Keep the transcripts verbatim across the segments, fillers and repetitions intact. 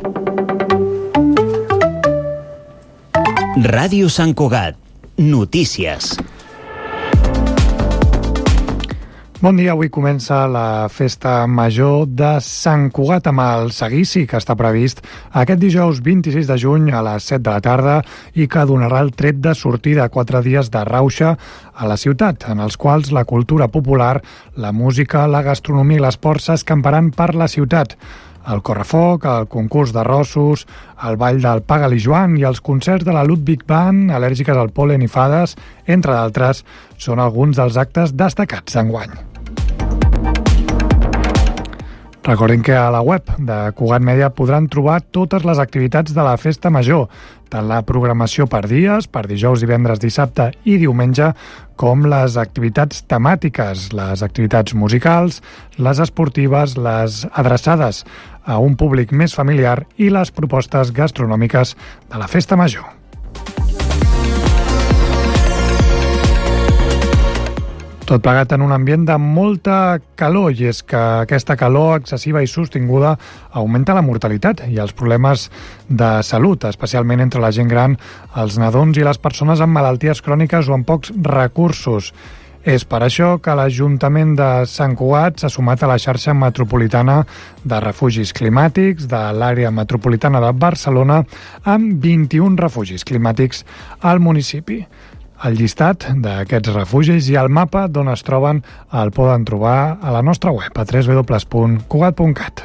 Ràdio Sant Cugat. Notícies. Bon dia, avui comença la festa major de Sant Cugat amb el seguici que està previst aquest dijous vint-i-sis de juny a les set de la tarda i que donarà el tret de sortida a quatre dies de rauxa a la ciutat, en els quals la cultura popular, la música, la gastronomia i l'esport s'escamparan per la ciutat. El correfoc, el concurs d'arrossos, el ball del Paga-li Joan i els concerts de la Ludwig Band, al·lèrgiques al pol·len i fades, entre d'altres, són alguns dels actes destacats d'enguany. Recordin que a la web de Cugat Mèdia podran trobar totes les activitats de la festa major, tant la programació per dies, per dijous, divendres, dissabte i diumenge, com les activitats temàtiques, les activitats musicals, les esportives, les adreçades a un públic més familiar i les propostes gastronòmiques de la festa major. Tot plegat en un ambient de molta calor, i és que aquesta calor excessiva i sostinguda augmenta la mortalitat i els problemes de salut, especialment entre la gent gran, els nadons i les persones amb malalties cròniques o amb pocs recursos. És per això que l'Ajuntament de Sant Cugat s'ha sumat a la xarxa metropolitana de refugis climàtics de l'àrea metropolitana de Barcelona amb vint-i-un refugis climàtics al municipi. El llistat d'aquests refugis i el mapa d'on es troben el poden trobar a la nostra web a w w w punt cugat punt cat.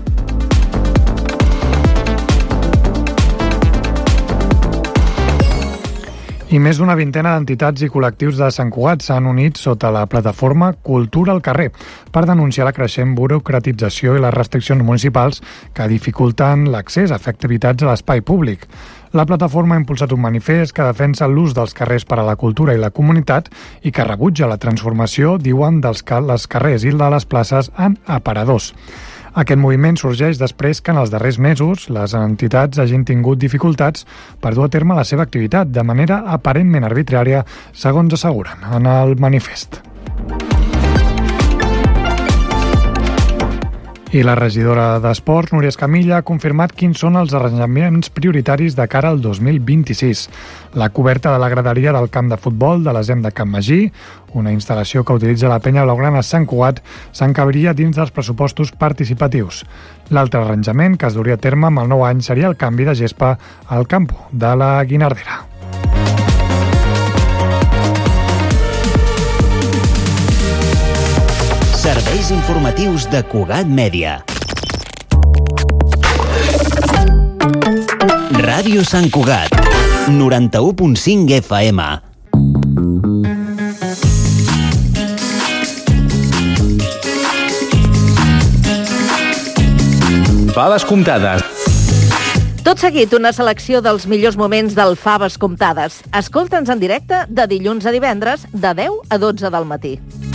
I més d'una vintena d'entitats i col·lectius de Sant Cugat s'han unit sota la plataforma Cultura al carrer per denunciar la creixent burocratització i les restriccions municipals que dificulten l'accés a fer activitats a l'espai públic. La plataforma ha impulsat un manifest que defensa l'ús dels carrers per a la cultura i la comunitat i que rebutja la transformació, diuen, dels les carrers i de les places en aparadors. Aquest moviment sorgeix després que en els darrers mesos les entitats hagin tingut dificultats per dur a terme la seva activitat de manera aparentment arbitrària, segons asseguren en el manifest. I la regidora d'Esports, Núria Escamilla, ha confirmat quins són els arranjaments prioritaris de cara al dos mil vint-i-sis. La coberta de la graderia del camp de futbol de l'A S E M de Can Magí, una instal·lació que utilitza la penya blaugrana Sant Cugat, s'encabiria dins dels pressupostos participatius. L'altre arranjament que es duria a terme amb el nou any seria el canvi de gespa al campo de la Guinardera. Serveis informatius de Cugat Mèdia. Ràdio Sant Cugat, noranta-u punt cinc F M. Faves comptades. Tot seguit, una selecció dels millors moments del Faves comptades. Escolta'ns en directe de dilluns a divendres, de deu a dotze del matí.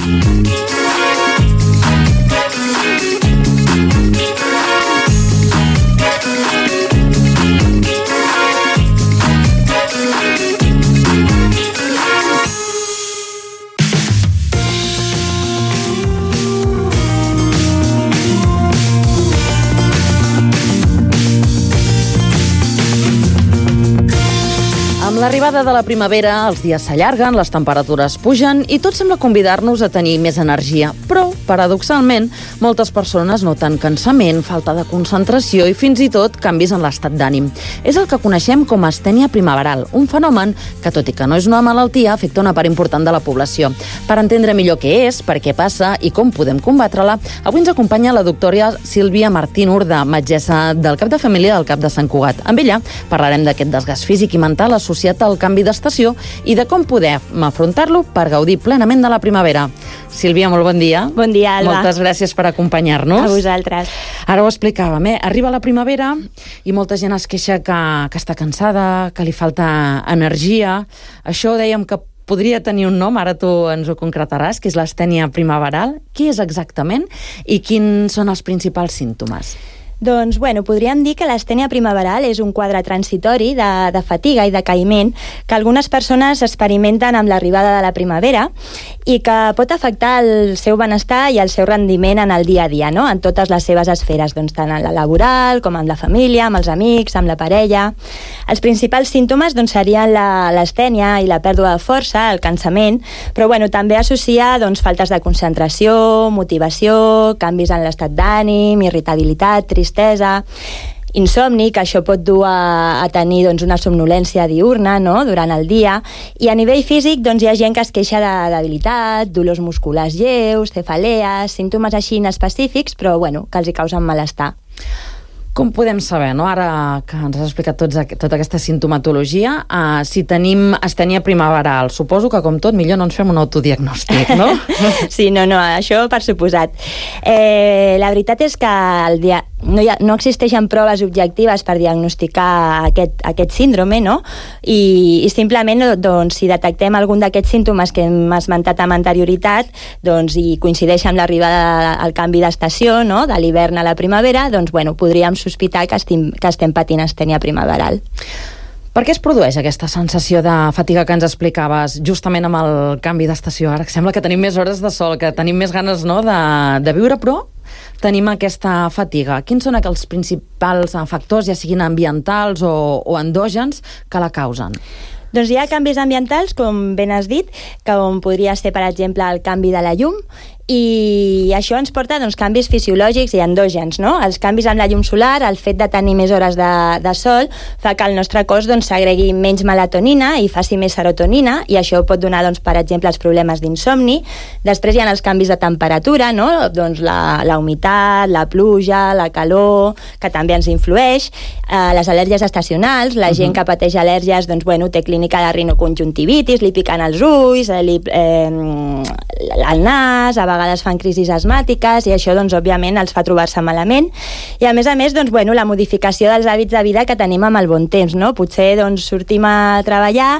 Amb l'arribada de la primavera, els dies s'allarguen, les temperatures pugen i tot sembla convidar-nos a tenir més energia. Però, paradoxalment, moltes persones noten cansament, falta de concentració i fins i tot canvis en l'estat d'ànim. És el que coneixem com a astènia primaveral, un fenomen que, tot i que no és una malaltia, afecta una part important de la població. Per entendre millor què és, per què passa i com podem combatre-la, avui ens acompanya la doctora Sílvia Martín Urda, metgessa del cap de família del Cap de Sant Cugat. Amb ella parlarem d'aquest desgast físic i mental associat al canvi d'estació i de com podem afrontar-lo per gaudir plenament de la primavera. Sílvia, molt bon dia. Bon dia, Alba. Moltes gràcies per acompanyar-nos. A vosaltres. Ara ho explicàvem, eh? Arriba la primavera i molta gent es queixa que, que està cansada, que li falta energia. Això dèiem que podria tenir un nom, ara tu ens ho concretaràs, que és l'astènia primaveral. Què és exactament i quins són els principals símptomes? Doncs, bueno, podríem dir que l'astènia primaveral és un quadre transitori de, de fatiga i de caïment que algunes persones experimenten amb l'arribada de la primavera i que pot afectar el seu benestar i el seu rendiment en el dia a dia, no? En totes les seves esferes, doncs, tant en la laboral com amb la família, amb els amics, amb la parella. Els principals símptomes doncs, serien la, l'astènia i la pèrdua de força, el cansament, però bueno, també associa doncs, faltes de concentració, motivació, canvis en l'estat d'ànim, irritabilitat, tristesa, insomni, que això pot dur a, a tenir doncs, una somnolència diurna, no?, durant el dia, i a nivell físic doncs, hi ha gent que es queixa de debilitat, dolors musculars lleus, cefalees, símptomes així inespecífics, però bueno, que els hi causen malestar. Com podem saber, no? Ara que ens has explicat tots, tota aquesta sintomatologia, uh, si tenim astènia primaveral, suposo que, com tot, millor no ens fem un autodiagnòstic, no? Sí, no, no, això per suposat. Eh, la veritat és que el dia... no, hi ha, no existeixen proves objectives per diagnosticar aquest, aquest síndrome, no? I, i simplement, doncs, si detectem algun d'aquests símptomes que hem esmentat amb anterioritat, doncs, i coincideix amb l'arribada al canvi d'estació, no?, de l'hivern a la primavera, doncs, bueno, podríem sospitar que estem, que estem patint astènia primaveral. Per què es produeix aquesta sensació de fatiga que ens explicaves justament amb el canvi d'estació? Ara que sembla que tenim més hores de sol, que tenim més ganes, no?, de, de viure, però tenim aquesta fatiga. Quins són els principals factors, ja siguin ambientals o, o endògens, que la causen? Doncs hi ha canvis ambientals, com ben has dit, com podria ser, per exemple, el canvi de la llum, i això ens porta doncs, canvis fisiològics i endògens, no? Els canvis amb la llum solar, el fet de tenir més hores de, de sol, fa que el nostre cos doncs, segregui menys melatonina i faci més serotonina, i això pot donar, doncs, per exemple, els problemes d'insomni. Després hi ha els canvis de temperatura, no? Doncs la, la humitat, la pluja, la calor, que també ens influeix, eh, les al·lèrgies estacionals, la gent uh-huh. que pateix al·lèrgies, doncs, bueno, té clínica de rinoconjuntivitis, li piquen els ulls, eh, li, eh, el nas, a vegades fan crisis asmàtiques, i això, doncs, òbviament, els fa trobar-se malament. I, a més a més, doncs, bueno, la modificació dels hàbits de vida que tenim amb el bon temps, no? Potser, doncs, sortim a treballar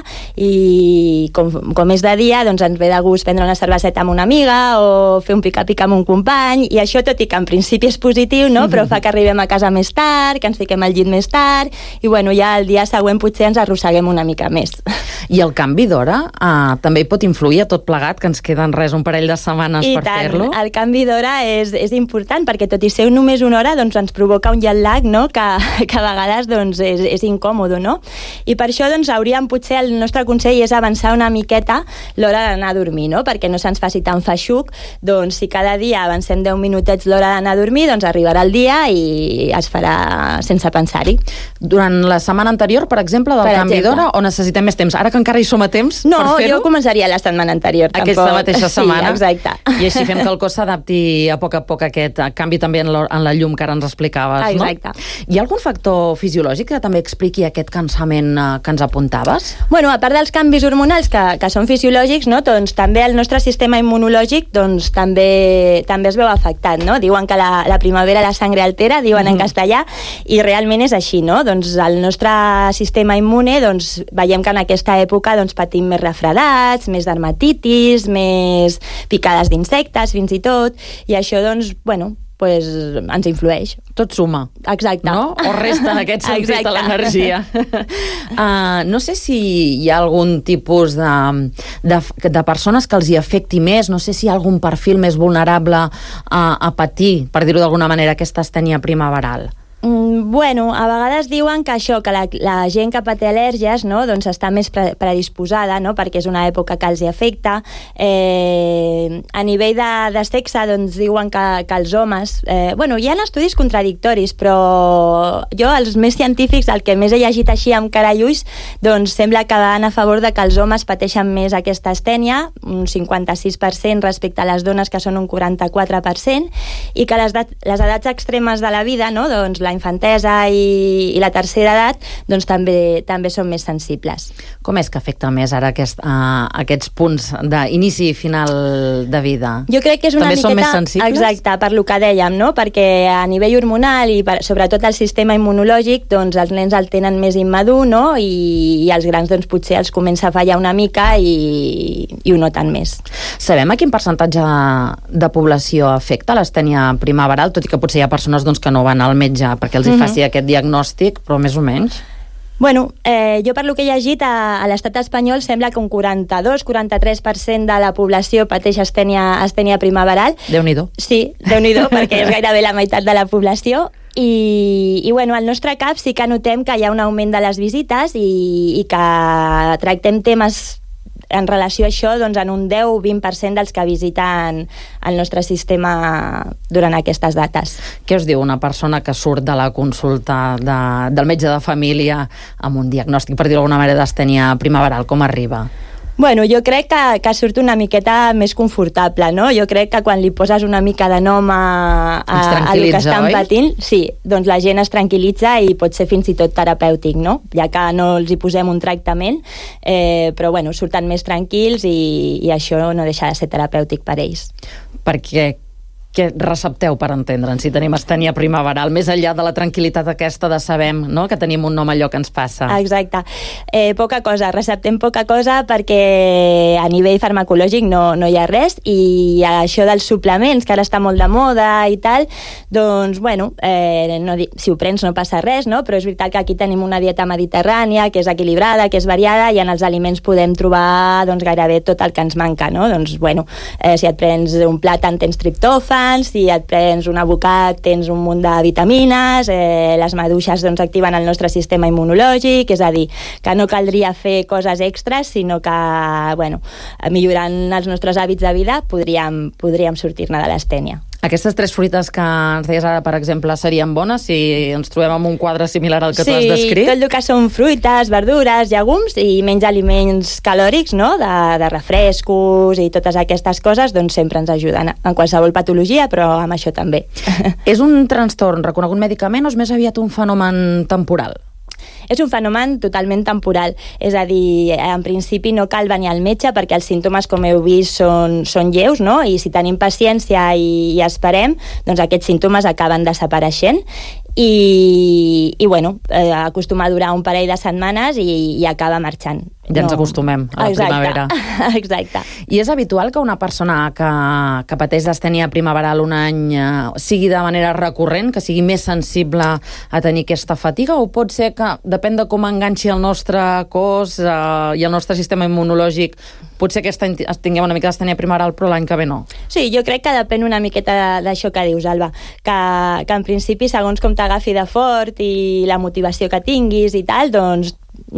i, com, com és de dia, doncs, ens ve de gust prendre una cerveseta amb una amiga o fer un pica-pica amb un company, i això, tot i que en principi és positiu, no?, però fa que arribem a casa més tard, que ens fiquem al llit més tard, i, bueno, ja el dia següent potser ens arrosseguem una mica més. I el canvi d'hora eh, també hi pot influir a tot plegat, que ens queden res, un parell de setmanes I per tant, fer-lo? El canvi d'hora és, és important, perquè tot i ser només una hora, doncs ens provoca un jet lag, no?, que, que a vegades doncs, és, és incòmodo, no? I per això doncs, hauríem, potser, el nostre consell és avançar una miqueta l'hora d'anar a dormir, no?, perquè no se'ns faci tan feixuc. Doncs si cada dia avancem deu minutets l'hora d'anar a dormir, doncs arribarà el dia i es farà sense pensar-hi. Durant la setmana anterior, per exemple, del per canvi d'hora, o necessitem més temps? Ara que encara hi som a temps no, per fer-ho? No, jo començaria la setmana anterior. Aquesta tampoc. mateixa setmana? Sí, exacte. I així fem que el cos s'adapti a poc a poc a aquest canvi també en la, en la llum que ara ens explicaves, no? Exacte. Hi ha algun factor fisiològic que també expliqui aquest cansament eh, que ens apuntaves? Bueno, a part dels canvis hormonals que, que són fisiològics, no? Doncs també el nostre sistema immunològic doncs, també, també es veu afectat, no? Diuen que la, la primavera la sangre altera, diuen mm-hmm. en castellà, i realment és així, no? Doncs el nostre sistema immune, doncs veiem que en aquesta època doncs, patim més refredats, més dermatitis, més picades d'insectes, fins i tot, i això, doncs, bueno, pues, ens influeix. Tot suma. Exacte. No? O resta en aquest sentit Exacte. a l'energia. uh, no sé si hi ha algun tipus de, de, de persones que els hi afecti més, no sé si hi ha algun perfil més vulnerable a, a patir, per dir-ho d'alguna manera, aquesta astènia primaveral. Bueno, a vegades diuen que això, que la, la gent que paté al·lèrgies, no?, doncs està més pre predisposada, no?, perquè és una època que els hi afecta. Eh, a nivell de, de sexe, doncs diuen que, que els homes... Eh, bueno, hi ha estudis contradictoris, però jo, els més científics, el que més he llegit així amb cara i ulls, doncs sembla que van a favor de que els homes pateixen més aquesta astènia, un cinquanta-sis per cent respecte a les dones, que són un quaranta-quatre per cent, i que les, les edats extremes de la vida, no?, doncs la infantesa i, i la tercera edat, doncs també, també són més sensibles. Com és que afecta més ara aquest, uh, aquests punts d'inici i final de vida? Jo crec que és una també miqueta... són més sensibles? Exacte, per lo que dèiem, no? Perquè a nivell hormonal i per, sobretot el sistema immunològic, doncs els nens el tenen més immadur, no? I, i els grans doncs potser els comença a fallar una mica i, i ho noten més. Sabem a quin percentatge de, de població afecta l'astènia primaveral, tot i que potser hi ha persones doncs, que no van al metge perquè els hi faci uh-huh. aquest diagnòstic, però més o menys? Bueno, eh, jo per lo que he llegit, a, a l'estat espanyol sembla que un quaranta-dos a quaranta-tres per cent de la població pateix astènia, astènia primaveral. Déu-n'hi-do. Sí, Déu-n'hi-do, perquè és gairebé la meitat de la població. I, i bueno, al nostre C A P sí que notem que hi ha un augment de les visites i, i que tractem temes en relació a això doncs, en un deu a vint per cent dels que visiten el nostre sistema durant aquestes dates. Què us diu una persona que surt de la consulta de, del metge de família amb un diagnòstic, per dir-ho d'alguna manera, d'astènia primaveral? Com arriba? Bueno, jo crec que, que surt una miqueta més confortable, no? Jo crec que quan li poses una mica de nom a, a, a el que estan patint, sí, doncs la gent es tranquil·litza i pot ser fins i tot terapèutic, no? Ja que no els hi posem un tractament, eh, però bueno, surten més tranquils i, i això no deixa de ser terapèutic per ells. Perquè què recepteu per entendre'n si tenim astènia primaveral, més enllà de la tranquil·litat aquesta de sabem, no?, que tenim un nom a allò que ens passa? Exacte. Eh, poca cosa, receptem poca cosa perquè a nivell farmacològic no, no hi ha res, i això dels suplements, que ara està molt de moda i tal, doncs, bueno, eh, no, si ho prens no passa res, no? Però és veritat que aquí tenim una dieta mediterrània, que és equilibrada, que és variada, i en els aliments podem trobar doncs, gairebé tot el que ens manca, no? Doncs, bueno, eh, si et prens un plàtan tens triptòfan, si et prens un abocat tens un munt de vitamines, eh, les maduixes doncs, activen el nostre sistema immunològic, és a dir, que no caldria fer coses extres, sinó que, bueno, millorant els nostres hàbits de vida podríem, podríem sortir-ne de l'astènia. Aquestes tres fruites que ens deies ara, per exemple, serien bones si ens trobem amb un quadre similar al que sí, tu has descrit? Sí, tot el que són fruites, verdures, llegums i menys aliments calòrics, no?, de, de refrescos i totes aquestes coses, doncs sempre ens ajuden en qualsevol patologia, però amb això també. És un trastorn reconegut mèdicament o és més aviat un fenomen temporal? És un fenomen totalment temporal, és a dir, en principi no cal venir al metge perquè els símptomes, com heu vist, són, són lleus, no? I si tenim paciència i, i esperem, doncs aquests símptomes acaben desapareixent i, i bueno, eh, acostuma a durar un parell de setmanes i, i acaba marxant. Ja ens no. acostumem a la Exacte. primavera. Exacte. I és habitual que una persona que, que pateix d'astènia primaveral un any eh, sigui de manera recurrent, que sigui més sensible a tenir aquesta fatiga, o pot ser que, depèn de com enganxi el nostre cos eh, i el nostre sistema immunològic, potser aquest any tinguem una mica d'astènia primaveral, però l'any que ve no? Sí, jo crec que depèn una miqueta d'això que dius, Alba, que, que en principi, segons com t'agafi de fort i la motivació que tinguis i tal, doncs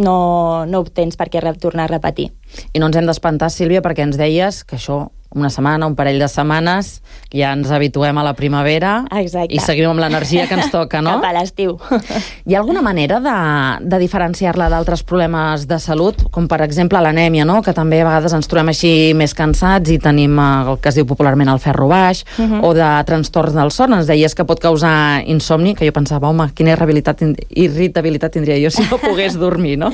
no, no ho tens per què tornar a repetir. I no ens hem d'espantar, Sílvia, perquè ens deies que això, una setmana, un parell de setmanes, ja ens habituem a la primavera. Exacte. I seguim amb l'energia que ens toca, no? Cap a l'estiu. Hi ha alguna manera de, de diferenciar-la d'altres problemes de salut, com per exemple l'anèmia, no?, que també a vegades ens trobem així més cansats i tenim el que es diu popularment el ferro baix, uh -huh. o de trastorns del son. Ens deies que pot causar insomni, que jo pensava, home, quina irritabilitat tindria jo si no pogués dormir, no?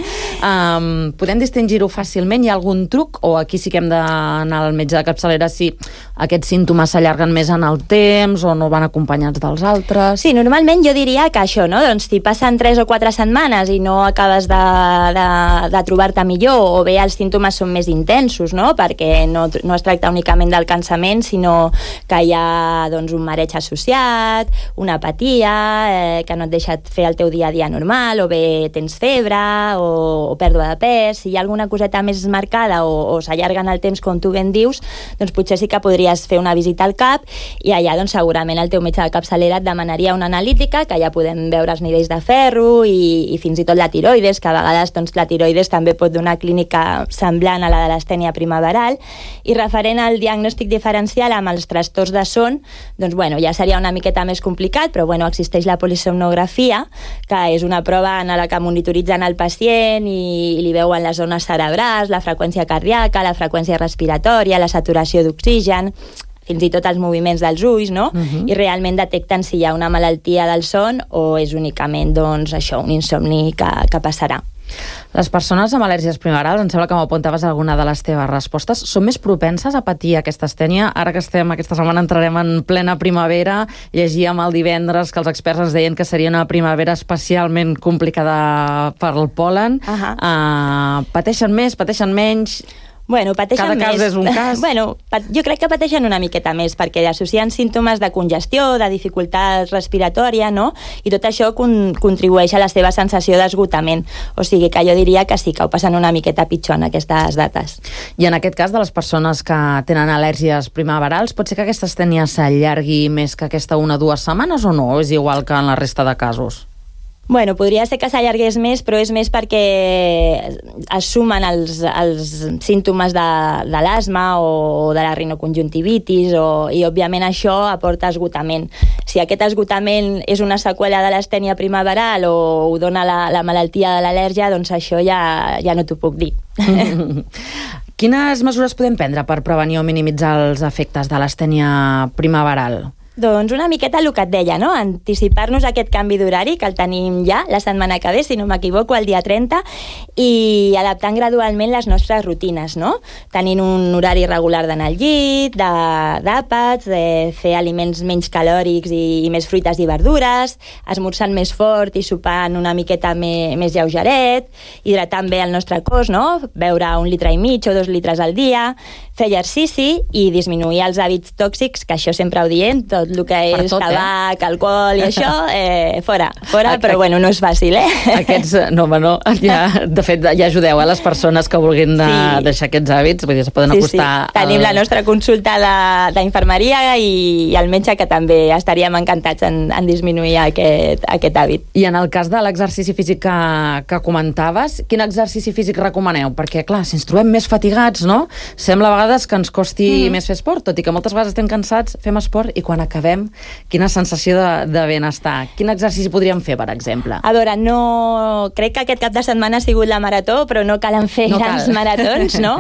Um, podem distingir-ho fàcilment? Hi ha algun truc? O aquí sí que hem d'anar al metge de capçalera si aquests símptomes s'allarguen més en el temps o no van acompanyats dels altres? Sí, normalment jo diria que això, no? Doncs si passen tres o quatre setmanes i no acabes de, de, de trobar-te millor, o bé els símptomes són més intensos, no? Perquè no, no es tracta únicament del cansament, sinó que hi ha doncs, un mareig associat, una apatia, eh, que no et deixa fer el teu dia a dia normal, o bé tens febre o, o pèrdua de pes. Si hi ha alguna coseta més marcada o, o s'allarga en el temps, com tu ben dius, doncs potser sí que podries fer una visita al C A P i allà doncs, segurament el teu metge de capçalera et demanaria una analítica, que ja podem veure els nivells de ferro i, i fins i tot la tiroides, que a vegades doncs, la tiroides també pot donar clínica semblant a la de l'astènia primaveral. I referent al diagnòstic diferencial amb els trastorns de son, doncs bueno, ja seria una miqueta més complicat, però bueno, existeix la polisomnografia, que és una prova en la que monitoritzen el pacient i, i li veuen les zones cerebrals, la freqüència cardíaca, la freqüència respiratòria, la saturació d'oxigen. fins i tot els moviments dels ulls, no? Uh-huh. I realment detecten si hi ha una malaltia del son o és únicament, doncs, això, un insomni que, que passarà. Les persones amb al·lèrgies primaverals, em sembla que m'apuntaves alguna de les teves respostes, són més propenses a patir aquesta astènia? Ara que estem, aquesta setmana entrarem en plena primavera, llegíem el divendres que els experts ens deien que seria una primavera especialment complicada per el pol·len. Uh-huh. Uh, pateixen més, pateixen menys? Bueno, pateixen Cada cas més. és un cas. Bueno, jo crec que pateixen una miqueta més, perquè associen símptomes de congestió, de dificultat respiratòria, no? I tot això con contribueix a la seva sensació d'esgotament. O sigui que jo diria que sí, que ho passen una miqueta pitjor en aquestes dates. I en aquest cas, de les persones que tenen al·lèrgies primaverals, pot ser que aquesta astènia s'allargui més que aquesta una o dues setmanes o no? És igual que en la resta de casos? Bueno, podria ser que s'allargués més, però és més perquè es sumen els, els símptomes de, de l'asma o de la rinoconjuntivitis o, i, òbviament, això aporta esgotament. Si aquest esgotament és una seqüela de l'astènia primaveral o ho dona la, la malaltia de l'al·lèrgia, doncs això ja, ja no t'ho puc dir. Quines mesures podem prendre per prevenir o minimitzar els efectes de l'astènia primaveral? Doncs una miqueta el que et deia, no? Anticipar-nos a aquest canvi d'horari, que el tenim ja la setmana que ve, si no m'equivoco, el dia trenta, i adaptant gradualment les nostres rutines, no? Tenint un horari regular d'anar al llit, d'àpats, de, de fer aliments menys calòrics i, i més fruites i verdures, esmorzant més fort i sopant una miqueta me, més lleugeret, hidratant bé el nostre cos, no? Beure un litre i mig o dos litres al dia, fer exercici i disminuir els hàbits tòxics, que això sempre ho diem, tot el que és tot, tabac, eh? Alcohol i això, eh, fora, fora, però bueno, no és fàcil, eh? Aquests, no, home, no, ja, de fet, ja ajudeu a les persones que vulguin de, sí. deixar aquests hàbits, vull dir, se poden sí, acostar... Sí. Tenim al... la nostra consulta d'infermeria i, i el metge, que també estaríem encantats en, en disminuir aquest, aquest hàbit. I en el cas de l'exercici físic que, que comentaves, quin exercici físic recomaneu? Perquè, clar, si ens trobem més fatigats, no? Sembla a vegades que ens costi mm. més fer esport, tot i que moltes vegades estem cansats, fem esport i quan acabem, quina sensació de, de benestar. Quin exercici podríem fer, per exemple? A veure, no... crec que aquest cap de setmana ha sigut la marató, però no calen fer no grans cal. maratons, no?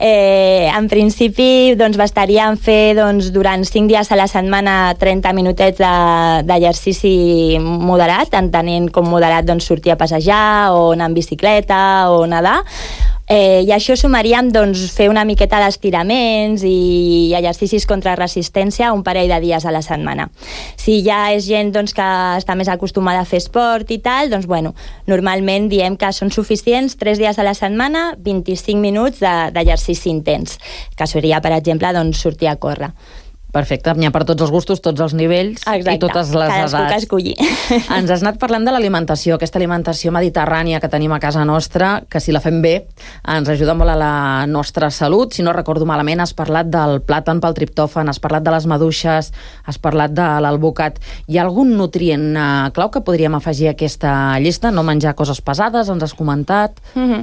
Eh, en principi, doncs, bastaríem fer doncs, durant cinc dies a la setmana trenta minutets d'exercici de, moderat, entenent com moderat doncs, sortir a passejar o anar en bicicleta o nedar. Eh, I això sumaríem doncs, fer una miqueta d'estiraments i exercicis contra resistència un parell de dies a la setmana. Si ja és gent doncs, que està més acostumada a fer esport i tal, doncs bueno, normalment diem que són suficients tres dies a la setmana, vint-i-cinc minuts d'exercici intens, que seria, per exemple, doncs, sortir a córrer. Perfecte, n'hi ha per tots els gustos, tots els nivells. Exacte. I totes les cadascú edats. Que escolli. Ens has anat parlant de l'alimentació, aquesta alimentació mediterrània que tenim a casa nostra, que si la fem bé ens ajuda molt a la nostra salut. Si no recordo malament, has parlat del plàtan pel triptòfan, has parlat de les maduixes, has parlat de l'alvocat. Hi ha algun nutrient uh, clau que podríem afegir a aquesta llista? No menjar coses pesades, ens has comentat. Mm-hmm.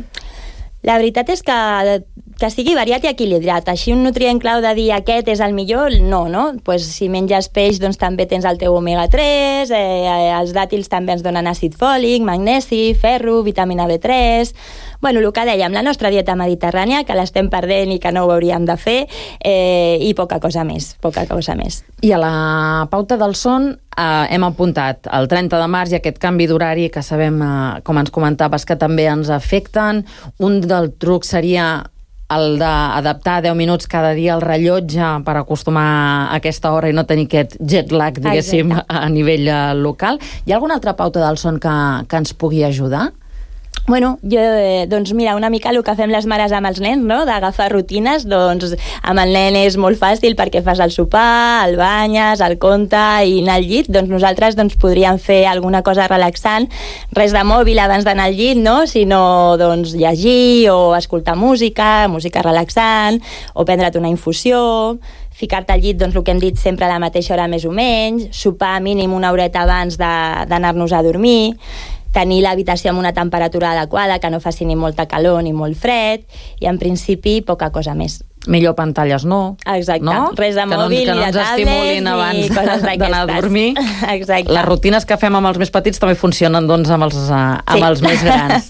La veritat és que, que sigui variat i equilibrat. Així un nutrient clau de dir aquest és el millor, no, no? Pues si menges peix, doncs també tens el teu omega tres, eh, els dàtils també ens donen àcid fòlic, magnesi, ferro, vitamina B tres... Bueno, el que dèiem, la nostra dieta mediterrània, que l'estem perdent i que no ho hauríem de fer, eh, i poca cosa més, poca cosa més. I a la pauta del son eh, hem apuntat el trenta de març i aquest canvi d'horari que sabem, eh, com ens comentaves, que també ens afecten. Un del truc seria el d'adaptar deu minuts cada dia al rellotge per acostumar a aquesta hora i no tenir aquest jet lag, diguéssim, Exacte. a nivell local. Hi ha alguna altra pauta del son que, que ens pugui ajudar? Bueno, jo, eh, doncs mira, una mica el que fem les mares amb els nens, no?, d'agafar rutines, doncs amb el nen és molt fàcil perquè fas el sopar, el banyes, el conte i anar al llit, doncs nosaltres doncs, podríem fer alguna cosa relaxant, res de mòbil abans d'anar al llit, no?, sinó doncs llegir o escoltar música, música relaxant, o prendre't una infusió, ficar-te al llit, doncs, el que hem dit sempre a la mateixa hora més o menys, sopar mínim una horeta abans d'anar-nos a dormir, tenir l'habitació amb una temperatura adequada, que no faci ni molta calor ni molt fred, i en principi poca cosa més. millor pantalles no. Exacte, no? res de que mòbil, no, ni de tablets, no ni coses d'aquestes. d'anar a dormir. Exacte. Les rutines que fem amb els més petits també funcionen doncs, amb, els, uh, amb Sí. els més grans.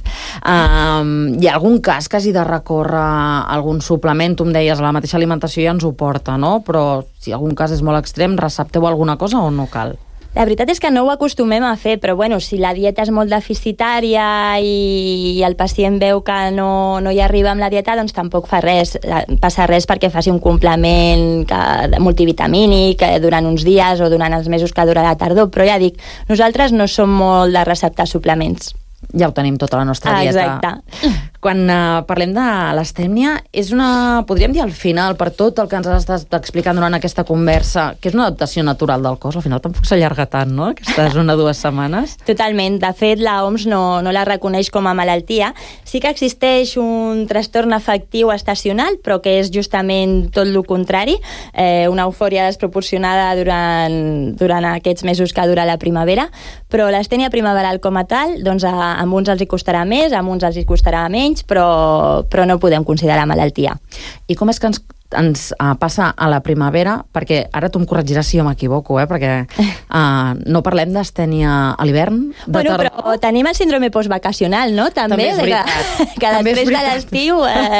um, hi ha algun cas que hagi de recórrer algun suplement? Tu em deies, la mateixa alimentació ja ens ho porta, no? Però si algun cas és molt extrem, recepteu alguna cosa o no cal? La veritat és que no ho acostumem a fer, però bueno, si la dieta és molt deficitària i el pacient veu que no, no hi arriba amb la dieta, doncs tampoc fa res, passa res perquè faci un complement que, multivitamínic eh, durant uns dies o durant els mesos que dura la tardor, però ja dic, nosaltres no som molt de receptar suplements. Ja ho tenim tota la nostra Ah, dieta. exacte. Quan uh, parlem de l'astènia, és una, podríem dir al final, per tot el que ens has estat explicant durant aquesta conversa, que és una adaptació natural del cos, al final tampoc s'allarga tant, no?, aquestes una o dues setmanes. Totalment. De fet, la O M S no, no la reconeix com a malaltia. Sí que existeix un trastorn afectiu estacional, però que és justament tot el contrari, eh, una eufòria desproporcionada durant, durant aquests mesos que dura la primavera, però l'astènia primaveral com a tal, doncs a, a uns els hi costarà més, a uns els hi costarà menys, però, però no podem considerar malaltia. I com és que ens, ens uh, passa a la primavera? Perquè ara tu em corregiràs si jo m'equivoco, eh? Perquè uh, no parlem d'astènia a l'hivern, de Bueno, tardor. però tenim el síndrome postvacacional, no? També, També és de veritat. que, que També és després de veritat. l'estiu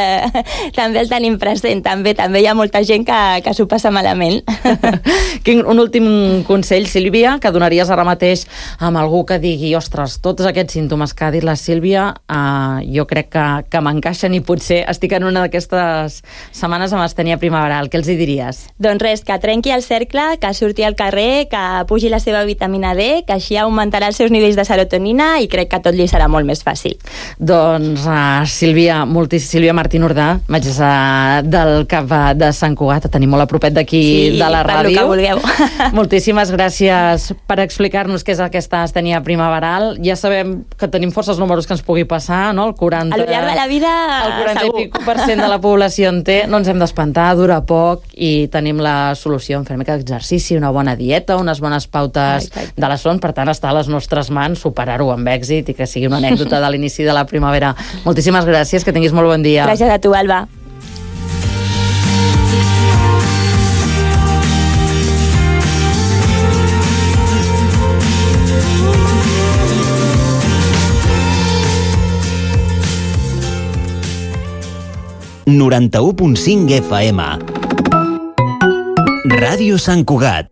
eh, també el tenim present. També també hi ha molta gent que, que s'ho passa malament. Quin, un últim consell, Sílvia, que donaries ara mateix amb algú que digui, ostres, tots aquests símptomes que ha dit la Sílvia, uh, jo crec que, que m'encaixen i potser estic en una d'aquestes setmanes amb astènia primaveral. Què els hi diries? Doncs res, que trenqui el cercle, que surti al carrer, que pugi la seva vitamina D, que així augmentarà els seus nivells de serotonina i crec que tot li serà molt més fàcil. Doncs, uh, Sílvia, moltíssim, Sílvia Martín Urdà, metgessa del cap de Sant Cugat, a tenir molt a propet d'aquí Sí, de la per lo ràdio. que vulgueu. Moltíssimes gràcies per explicar-nos què és aquesta astènia primaveral. Ja sabem que tenim forces números que ens pugui passar, no? El quaranta... A lo llarg de la vida, el quaranta segur. i pico per cent de la població en té. No ens hem d'espantar, dura poc i tenim la solució en fer una mica d'exercici, una bona dieta, unes bones pautes Exacte. de la son. Per tant, està a les nostres mans superar-ho amb èxit i que sigui una anècdota de l'inici de la primavera. Moltíssimes gràcies, que tinguis molt bon dia. Gràcies a tu, Alba. noranta-u punt cinc F M. Ràdio Sant Cugat.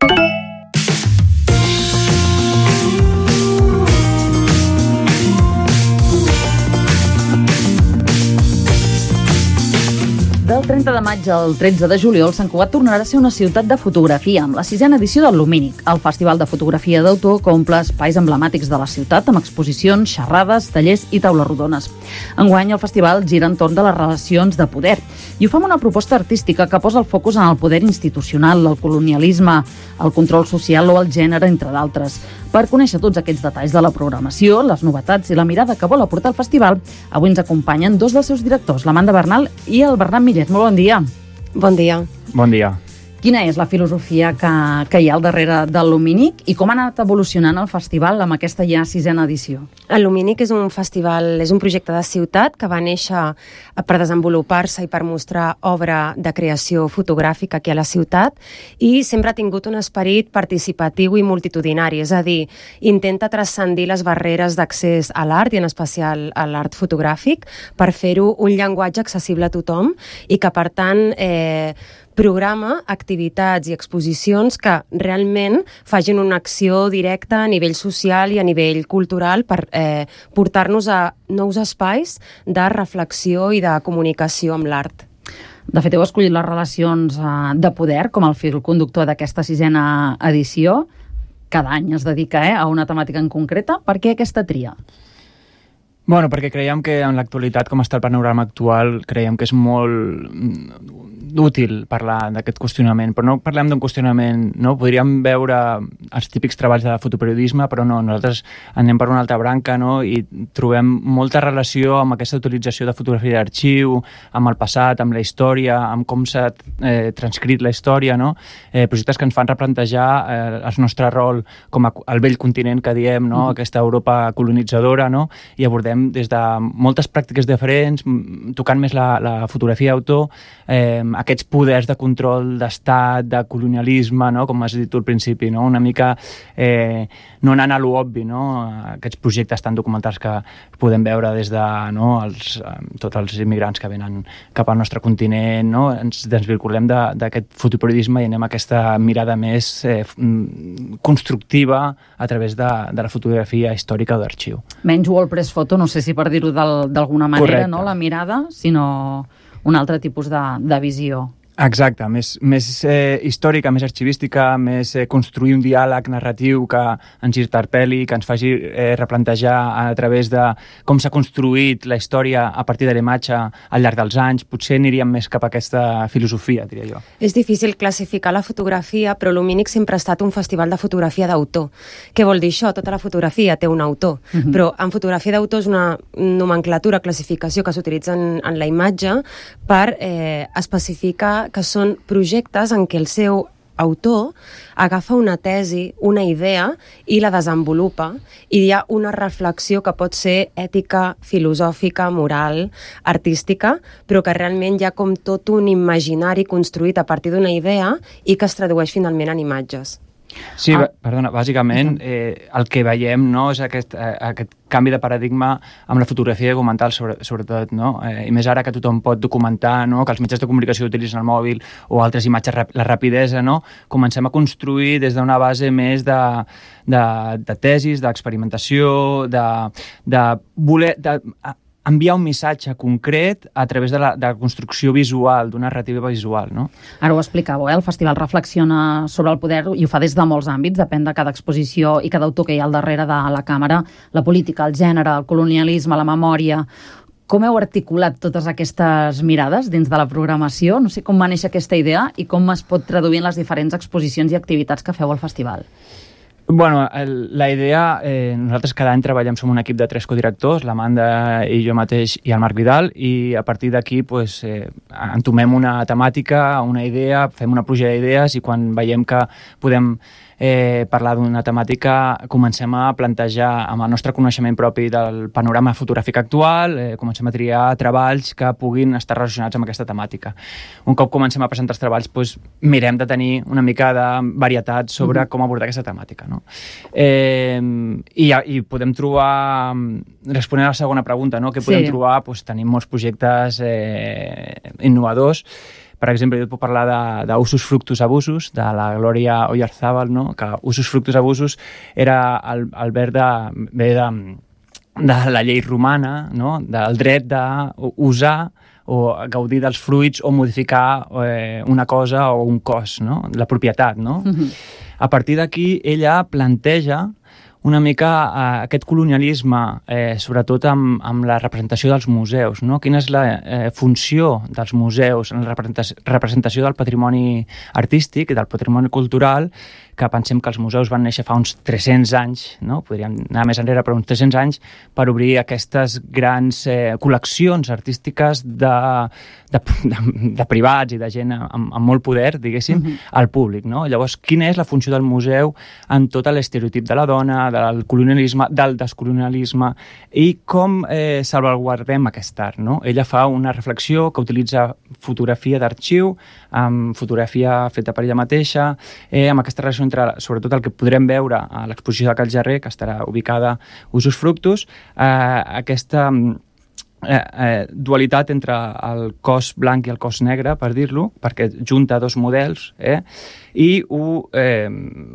Del trenta de maig al tretze de juliol, Sant Cugat tornarà a ser una ciutat de fotografia, amb la sisena edició del Lumínic, el festival de fotografia d'autor que omple espais emblemàtics de la ciutat amb exposicions, xerrades, tallers i taules rodones. Enguany, el festival gira entorn de les relacions de poder i ho fa amb una proposta artística que posa el focus en el poder institucional, el colonialisme, el control social o el gènere, entre d'altres. Per conèixer tots aquests detalls de la programació, les novetats i la mirada que vol aportar el festival, avui ens acompanyen dos dels seus directors, l'Amanda Bernal i el Bernat Millet. Molt bon dia. Bon dia. Bon dia. Quina és la filosofia que, que hi ha al darrere del Lumínic i com ha anat evolucionant el festival amb aquesta ja sisena edició? El Lumínic és un festival, és un projecte de ciutat que va néixer per desenvolupar-se i per mostrar obra de creació fotogràfica aquí a la ciutat i sempre ha tingut un esperit participatiu i multitudinari, és a dir, intenta transcendir les barreres d'accés a l'art i en especial a l'art fotogràfic per fer-ho un llenguatge accessible a tothom i que per tant eh, programa activitats i exposicions que realment facin una acció directa a nivell social i a nivell cultural per eh, portar-nos a nous espais de reflexió i de comunicació amb l'art. De fet, heu escollit les relacions eh, de poder com el fil conductor d'aquesta sisena edició. Cada any es dedica eh, a una temàtica en concreta. Per què aquesta tria? Bueno, perquè creiem que en l'actualitat, com està el panorama actual, creiem que és molt útil parlar d'aquest qüestionament, però no parlem d'un qüestionament, no? Podríem veure els típics treballs de fotoperiodisme, però no, nosaltres anem per una altra branca, no? I trobem molta relació amb aquesta utilització de fotografia d'arxiu, amb el passat, amb la història, amb com s'ha eh, transcrit la història, no? Eh, projectes que ens fan replantejar eh, el nostre rol com a, el vell continent que diem, no? Mm. Aquesta Europa colonitzadora, no? I abordem des de moltes pràctiques diferents, tocant més la, la fotografia d'autor, eh, aquests poders de control d'estat, de colonialisme, no? Com has dit tu al principi, no? Una mica eh, no anant a l'obvi, no? Aquests projectes tan documentals que podem veure des de no? els, eh, tots els immigrants que venen cap al nostre continent, no? Ens desvinculem d'aquest fotoperiodisme i anem a aquesta mirada més eh, constructiva a través de, de la fotografia històrica d'arxiu. Menys WordPress foto, no sé si per dir-ho d'alguna manera, correcte, no? La mirada, sinó un altre tipus de, de visió. Exacte, més, més eh, històrica, més arxivística, més eh, construir un diàleg narratiu que ens interpel·li, que ens faci eh, replantejar a través de com s'ha construït la història a partir de la imatge al llarg dels anys. Potser aniríem més cap a aquesta filosofia, diria jo. És difícil classificar la fotografia, però l'Humínic sempre ha estat un festival de fotografia d'autor. Què vol dir això? Tota la fotografia té un autor, uh-huh. però en fotografia d'autor és una nomenclatura, classificació que s'utilitza en, en la imatge per eh, especificar que són projectes en què el seu autor agafa una tesi, una idea i la desenvolupa, i hi ha una reflexió que pot ser ètica, filosòfica, moral, artística, però que realment hi ha com tot un imaginari construït a partir d'una idea i que es tradueix finalment en imatges. Sí, ah. perdona, bàsicament eh, el que veiem, no, és aquest, eh, aquest canvi de paradigma amb la fotografia documental, sobre, sobretot, no? Eh, i més ara que tothom pot documentar, no? Que els mitjans de comunicació utilitzen el mòbil o altres imatges, la rapidesa, no? Comencem a construir des d'una base més de, de, de tesis, d'experimentació, de, de voler... De, enviar un missatge concret a través de la, de la construcció visual, d'una narrativa visual, no? Ara ho explicàveu, eh? El festival reflexiona sobre el poder i ho fa des de molts àmbits, depèn de cada exposició i cada autor que hi ha al darrere de la càmera, la política, el gènere, el colonialisme, la memòria. Com heu articulat totes aquestes mirades dins de la programació? No sé com va néixer aquesta idea i com es pot traduir en les diferents exposicions i activitats que feu al festival. Bueno, el, la idea, eh, nosaltres cada any treballem, som un equip de tres codirectors, l'Amanda i jo mateix i el Marc Vidal, i a partir d'aquí pues, eh, entomem una temàtica, una idea, fem una pluja d'idees i quan veiem que podem eh, parlar d'una temàtica comencem a plantejar amb el nostre coneixement propi del panorama fotogràfic actual, eh, comencem a triar treballs que puguin estar relacionats amb aquesta temàtica. Un cop comencem a presentar els treballs, pues, mirem de tenir una mica de varietat sobre mm-hmm. com abordar aquesta temàtica. No? Eh, i, i podem trobar, responent a la segona pregunta, no? Què podem sí. trobar? Pues, tenim molts projectes eh, innovadors. Per exemple, jo et puc parlar d'Usus Fructus Abusus, de la Glòria Oyarzábal, no? Que Usus Fructus Abusus era el, el ver de, ve de, de la llei romana, no? Del dret d'usar o gaudir dels fruits o modificar eh, una cosa o un cos, no? La propietat, no? Mm-hmm. A partir d'aquí, ella planteja una mica eh, aquest colonialisme, eh, sobretot amb, amb la representació dels museus, no? Quina és la eh, funció dels museus en la representació, representació del patrimoni artístic i del patrimoni cultural, que pensem que els museus van néixer fa uns tres-cents anys, no? Podríem anar més enrere, però uns tres-cents anys, per obrir aquestes grans eh, col·leccions artístiques de, de, de, de privats i de gent amb, amb molt poder, diguéssim, uh-huh. al públic, no? Llavors, quina és la funció del museu en tot l'estereotip de la dona, del colonialisme, del descolonialisme, i com eh, salvaguardem aquest art, no? Ella fa una reflexió que utilitza fotografia d'arxiu, amb fotografia feta per ella mateixa, eh, amb aquesta relació entre, sobretot el que podrem veure a l'exposició de Cal Jarrer, que estarà ubicada a Usus Fructus, eh, aquesta eh, eh, dualitat entre el cos blanc i el cos negre, per dir-lo, perquè junta dos models, eh, i ho, eh,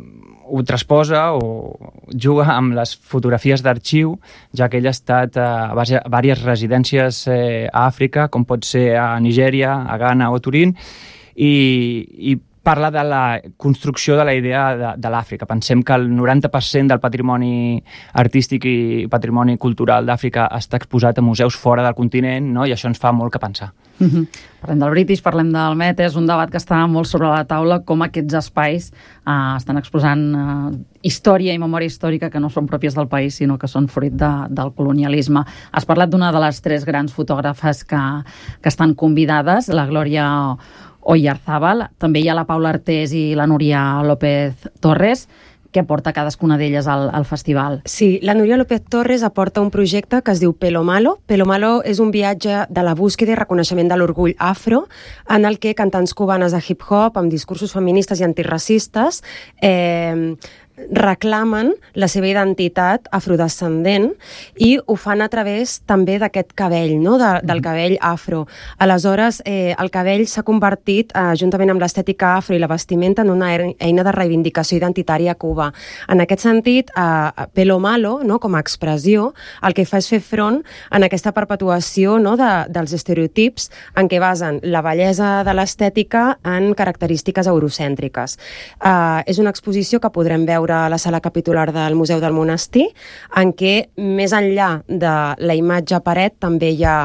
ho transposa o juga amb les fotografies d'arxiu, ja que ell ha estat a diverses residències eh, a Àfrica, com pot ser a Nigèria, a Ghana o a Turín, i, i parla de la construcció de la idea de, de l'Àfrica. Pensem que el noranta per cent del patrimoni artístic i patrimoni cultural d'Àfrica està exposat a museus fora del continent, no? I això ens fa molt que pensar. Mm-hmm. Parlem del British, parlem del Met, és un debat que està molt sobre la taula, com aquests espais eh, estan exposant eh, història i memòria històrica que no són pròpies del país, sinó que són fruit de, del colonialisme. Has parlat d'una de les tres grans fotògrafes que, que estan convidades, la Glòria Oyarzábal, també hi ha la Paula Artés i la Núria López Torres. què porta cadascuna d'elles al, al festival. Sí, la Núria López Torres aporta un projecte que es diu Pelo Malo. Pelo Malo és un viatge de la búsqueda i reconeixement de l'orgull afro, en el que cantants cubanes de hip-hop, amb discursos feministes i antiracistes, eh, reclamen la seva identitat afrodescendent i ho fan a través també d'aquest cabell, no? de, del cabell afro. Aleshores, eh, el cabell s'ha convertit, eh, juntament amb l'estètica afro i la vestimenta, en una eina de reivindicació identitària a Cuba. En aquest sentit, eh, Pelo Malo, no? com a expressió, el que fa és fer front en aquesta perpetuació, no? de, dels estereotips en què basen la bellesa de l'estètica en característiques eurocèntriques. Eh, és una exposició que podrem veure a la sala capitular del Museu del Monestir, en què, més enllà de la imatge a paret, també hi ha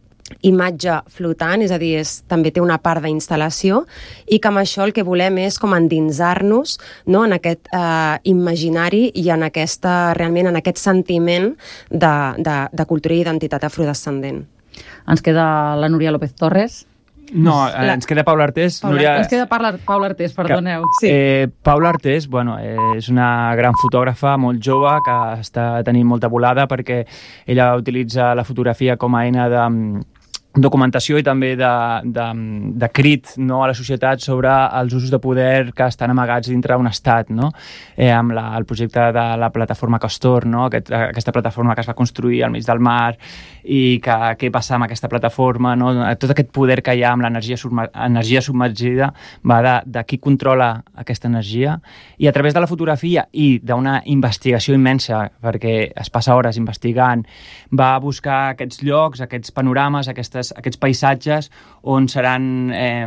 imatge flotant, és a dir, és, també té una part d'instal·lació, i que amb això el que volem és com endinsar-nos, no? en aquest eh, imaginari i en aquesta, realment en aquest sentiment de, de, de cultura i identitat afrodescendent. Ens queda la Núria López Torres. No, la... ens queda Paula Artés. Paula, Núria... Ens queda Paula, Paula Artés, perdoneu. Que, sí. eh, Paula Artés, bueno, eh, és una gran fotògrafa molt jove que està tenint molta volada perquè ella utilitza la fotografia com a eina de documentació i també de, de, de crit, no, a la societat sobre els usos de poder que estan amagats dintre d'un estat, no? eh, amb la, el projecte de la plataforma Castor, no? Aquest, aquesta plataforma que es va construir al mig del mar i que, què passa amb aquesta plataforma, no? Tot aquest poder que hi ha amb l'energia energia submergida va de, de qui controla aquesta energia, i a través de la fotografia i d'una investigació immensa, perquè es passa hores investigant, va buscar aquests llocs, aquests panorames, aquestes aquests paisatges on seran eh,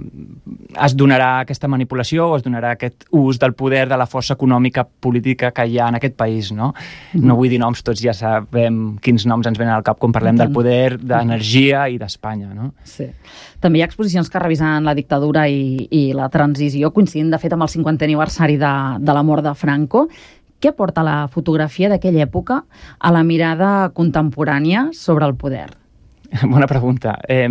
es donarà aquesta manipulació o es donarà aquest ús del poder, de la força econòmica política que hi ha en aquest país, no? Mm-hmm. No vull dir noms, tots ja sabem quins noms ens venen al cap quan parlem del poder, d'energia i d'Espanya, no? Sí. També hi ha exposicions que revisen la dictadura i, i la transició, coincidint de fet amb el cinquantè aniversari de, de la mort de Franco. Què aporta la fotografia d'aquella època a la mirada contemporània sobre el poder? Bona pregunta. Eh,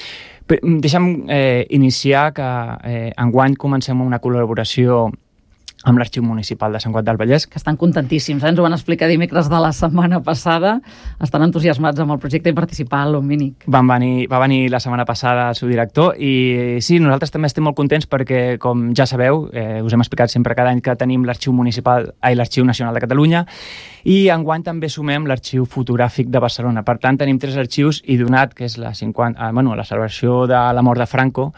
deixa'm eh, iniciar que eh, enguany comencem una col·laboració amb l'Arxiu Municipal de Sant Cugat del Vallès. Que estan contentíssims, eh? Ens ho van explicar dimecres de la setmana passada. Estan entusiasmats amb el projecte i participar al Lumínic. Van venir, va venir la setmana passada el seu director i sí, nosaltres també estem molt contents perquè, com ja sabeu, eh, us hem explicat sempre cada any que tenim l'Arxiu Municipal i l'Arxiu Nacional de Catalunya, i enguany també sumem l'Arxiu Fotogràfic de Barcelona. Per tant, tenim tres arxius i donat que és la, cinquanta, eh, bueno, la celebració de la mort de Franco,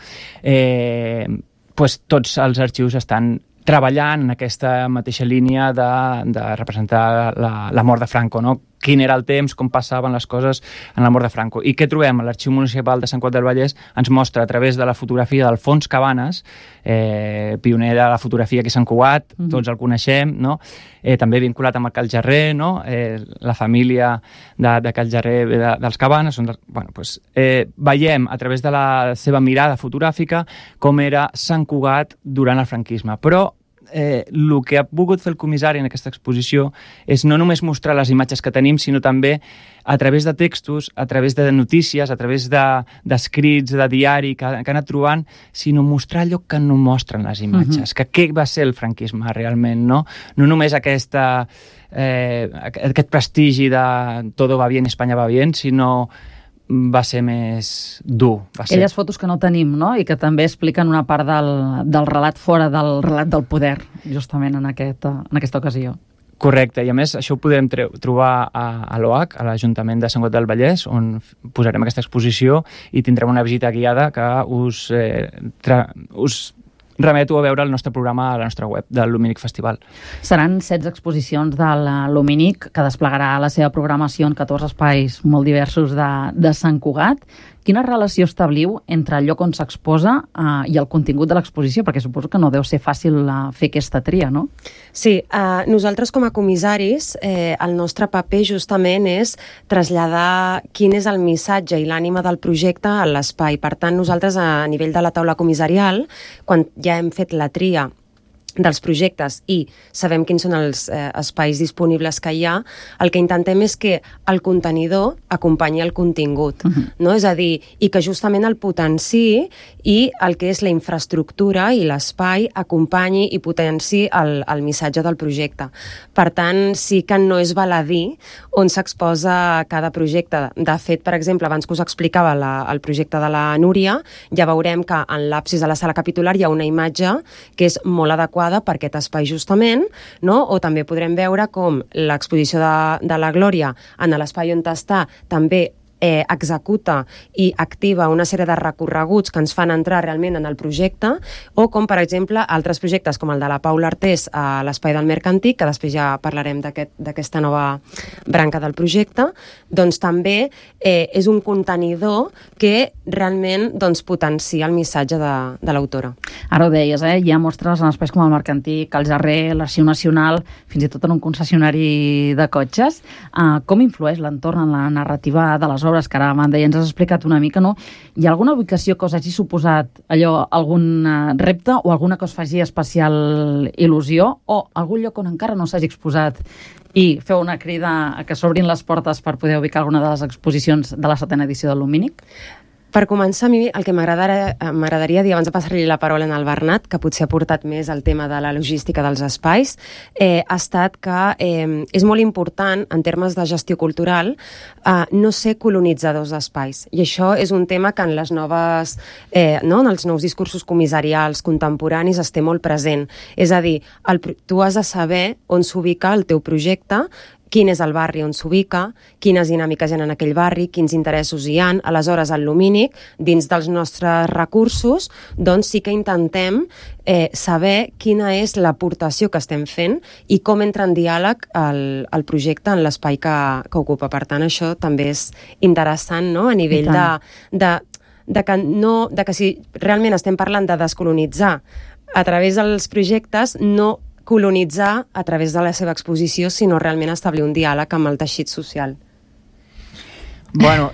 eh, pues, tots els arxius estan treballant en aquesta mateixa línia de, de representar la, la mort de Franco, no? Quin era el temps, com passaven les coses en la mort de Franco. I què trobem? L'Arxiu Municipal de Sant Cugat del Vallès ens mostra a través de la fotografia d'Alfons Cabanes, eh, pioner de la fotografia aquí a Sant Cugat, mm-hmm. tots el coneixem, no? eh, també vinculat amb el Cal Jarrer, no? eh, la família de, de Cal Jarrer de, dels Cabanes. Són, bueno, pues, eh, veiem a través de la seva mirada fotogràfica com era Sant Cugat durant el franquisme. Però Eh, el que ha volgut fer el comissari en aquesta exposició és no només mostrar les imatges que tenim, sinó també a través de textos, a través de notícies, a través d'escrits, de, de diari que, que han anat trobant, sinó mostrar allò que no mostren les imatges, uh-huh. que què va ser el franquisme realment, no? No només aquesta, eh, aquest prestigi de todo va bien, Espanya va bien, sinó va ser més dur. Va ser... Aquelles fotos que no tenim, no? I que també expliquen una part del, del relat fora del relat del poder, justament en, aquest, en aquesta ocasió. Correcte, i a més això ho podrem trobar a, a l'O H, a l'Ajuntament de Sant Cugat del Vallès, on posarem aquesta exposició i tindrem una visita guiada que us, eh, tra... us remeto a veure el nostre programa a la nostra web del Lumínic Festival. Seran setze exposicions del Lumínic que desplegarà la seva programació en catorze espais molt diversos de, de Sant Cugat. Quina relació establiu entre el lloc on s'exposa eh, i el contingut de l'exposició? Perquè suposo que no deu ser fàcil eh, fer aquesta tria, no? Sí, eh, nosaltres com a comissaris, eh, el nostre paper justament és traslladar quin és el missatge i l'ànima del projecte a l'espai. Per tant, nosaltres a nivell de la taula comissarial, quan ja hem fet la tria dels projectes i sabem quins són els eh, espais disponibles que hi ha, el que intentem és que el contenidor acompanyi el contingut, uh-huh. no? És a dir, i que justament el potenciï i el que és la infraestructura i l'espai acompanyi i potenciï el, el missatge del projecte. Per tant, sí que no és baladí on s'exposa cada projecte. De fet, per exemple, abans que us explicava la, el projecte de la Núria, ja veurem que en l'absis de la sala capitular hi ha una imatge que és molt adequada per aquest espai justament, no? O també podrem veure com l'exposició de, de la Glòria en l'espai on està també eh, executa i activa una sèrie de recorreguts que ens fan entrar realment en el projecte, o com, per exemple, altres projectes com el de la Paula Artés a l'Espai del Mercantic, que després ja parlarem d'aquesta aquest, nova branca del projecte, doncs també eh, és un contenidor que realment doncs, potencia el missatge de, de l'autora. Ara ho deies, eh? Hi ha mostres en espais com el Mercantic, el Jarrer, l'Arxiu Nacional, fins i tot en un concessionari de cotxes. Uh, com influeix l'entorn en la narrativa de les obres? Que ara, Amanda, ja ens has explicat una mica, no? Hi ha alguna ubicació que us hagi suposat allò, algun repte o alguna que us faci especial il·lusió, o algun lloc on encara no s'hagi exposat i feu una crida a que s'obrin les portes per poder ubicar alguna de les exposicions de la setena edició del Lumínic? Per començar, a mi el que m'agradaria dir, abans de passar-li la paraula en el Bernat, que potser ha portat més el tema de la logística dels espais, eh, ha estat que eh, és molt important, en termes de gestió cultural, eh, no ser colonitzadors d'espais. I això és un tema que en les noves, eh, no, en els nous discursos comissarials contemporanis es té molt present. És a dir, el, tu has de saber on s'ubica el teu projecte, quin és el barri on s'ubica, quines dinàmiques hi ha en aquell barri, quins interessos hi ha. Aleshores, al Lumínic, dins dels nostres recursos, doncs sí que intentem eh, saber quina és l'aportació que estem fent i com entra en diàleg el, el projecte en l'espai que, que ocupa. Per tant, això també és interessant, no?, a nivell de, de, de, que no, de que si realment estem parlant de descolonitzar a través dels projectes, no colonitzar a través de la seva exposició, sinó realment establir un diàleg amb el teixit social. Bueno,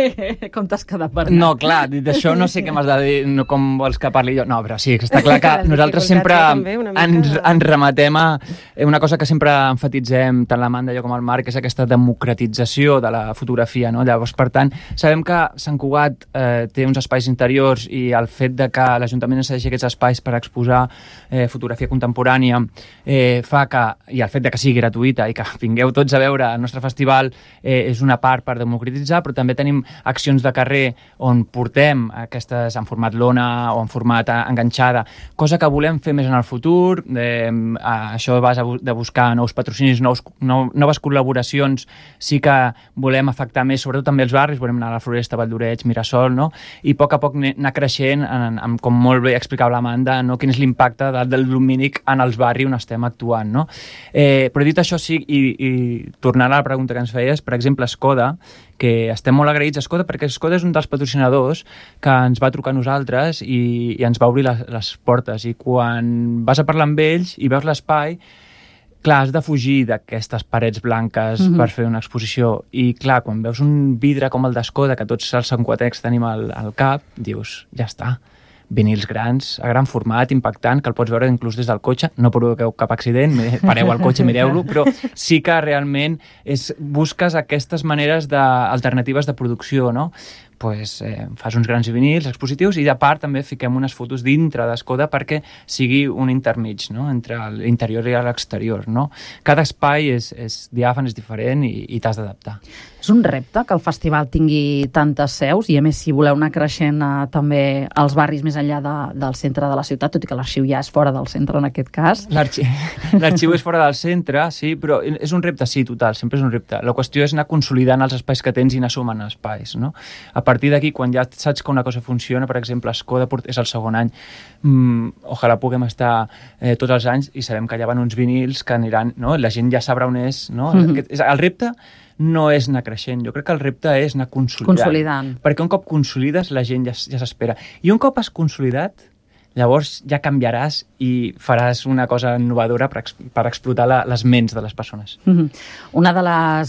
com t'has quedat, Bernat? No, clar, dit això no sé què m'has de dir, no, com vols que parli jo. No, però sí, està clar que nosaltres sempre ens, ens rematem a una cosa que sempre enfatitzem, tant l'Amanda, jo com el Marc, és aquesta democratització de la fotografia, no? Llavors, per tant, sabem que Sant Cugat eh, té uns espais interiors i el fet de que l'Ajuntament ens cedeixi aquests espais per exposar eh, fotografia contemporània eh, fa que, i el fet de que sigui gratuïta i que vingueu tots a veure el nostre festival eh, és una part per democratitzar, però també tenim accions de carrer on portem aquestes en format lona o en format enganxada, cosa que volem fer més en el futur. Eh, això vas a bu de buscar nous patrocinis, nous, no, noves col·laboracions, sí que volem afectar més, sobretot també els barris, volem anar a la Floresta, Valldoreix, Mirasol, no? I a poc a poc anar creixent, en, en, com molt bé explicava l'Amanda, no? Quin és l'impacte del, del Lumínic en els barris on estem actuant, no? Eh, però dit això, sí, i, i tornant a la pregunta que ens feies, per exemple, Skoda, que estem molt agraïts a Skoda perquè Skoda és un dels patrocinadors que ens va trucar a nosaltres i, i ens va obrir les, les portes, i quan vas a parlar amb ells i veus l'espai, clar, has de fugir d'aquestes parets blanques mm-hmm. per fer una exposició, i clar, quan veus un vidre com el d'Skoda, que tots els santcuatecs tenim al, al cap, dius, ja està, vinils grans, a gran format, impactant, que el pots veure inclús des del cotxe, no provoqueu cap accident, pareu al cotxe, mireu-lo, però sí que realment és, busques aquestes maneres de, alternatives de producció, no? Pues, eh, fas uns grans vinils expositius i de part també fiquem unes fotos dintre d'Skoda perquè sigui un intermig, no?, entre l'interior i l'exterior, no? Cada espai és, és diàfan, és diferent i, i t'has d'adaptar. És un repte que el festival tingui tantes seus i, a més, si voleu anar creixent eh, també als barris més enllà de, del centre de la ciutat, tot i que l'arxiu ja és fora del centre en aquest cas. L'arxiu és fora del centre, sí, però és un repte, sí, total, sempre és un repte. La qüestió és anar consolidant els espais que tens i anar sumant espais, no? A partir d'aquí, quan ja saps que una cosa funciona, per exemple, Skoda és el segon any, mm, ojalà puguem estar eh, tots els anys, i sabem que allà van uns vinils que aniran, no? La gent ja sabrà on és, no? Mm-hmm. Aquest, el repte no és anar creixent, jo crec que el repte és anar consolidant. Consolidant. Perquè un cop consolides, la gent ja, ja s'espera. I un cop has consolidat, llavors ja canviaràs i faràs una cosa innovadora per, ex per explotar la, les ments de les persones. Mm-hmm. Una de les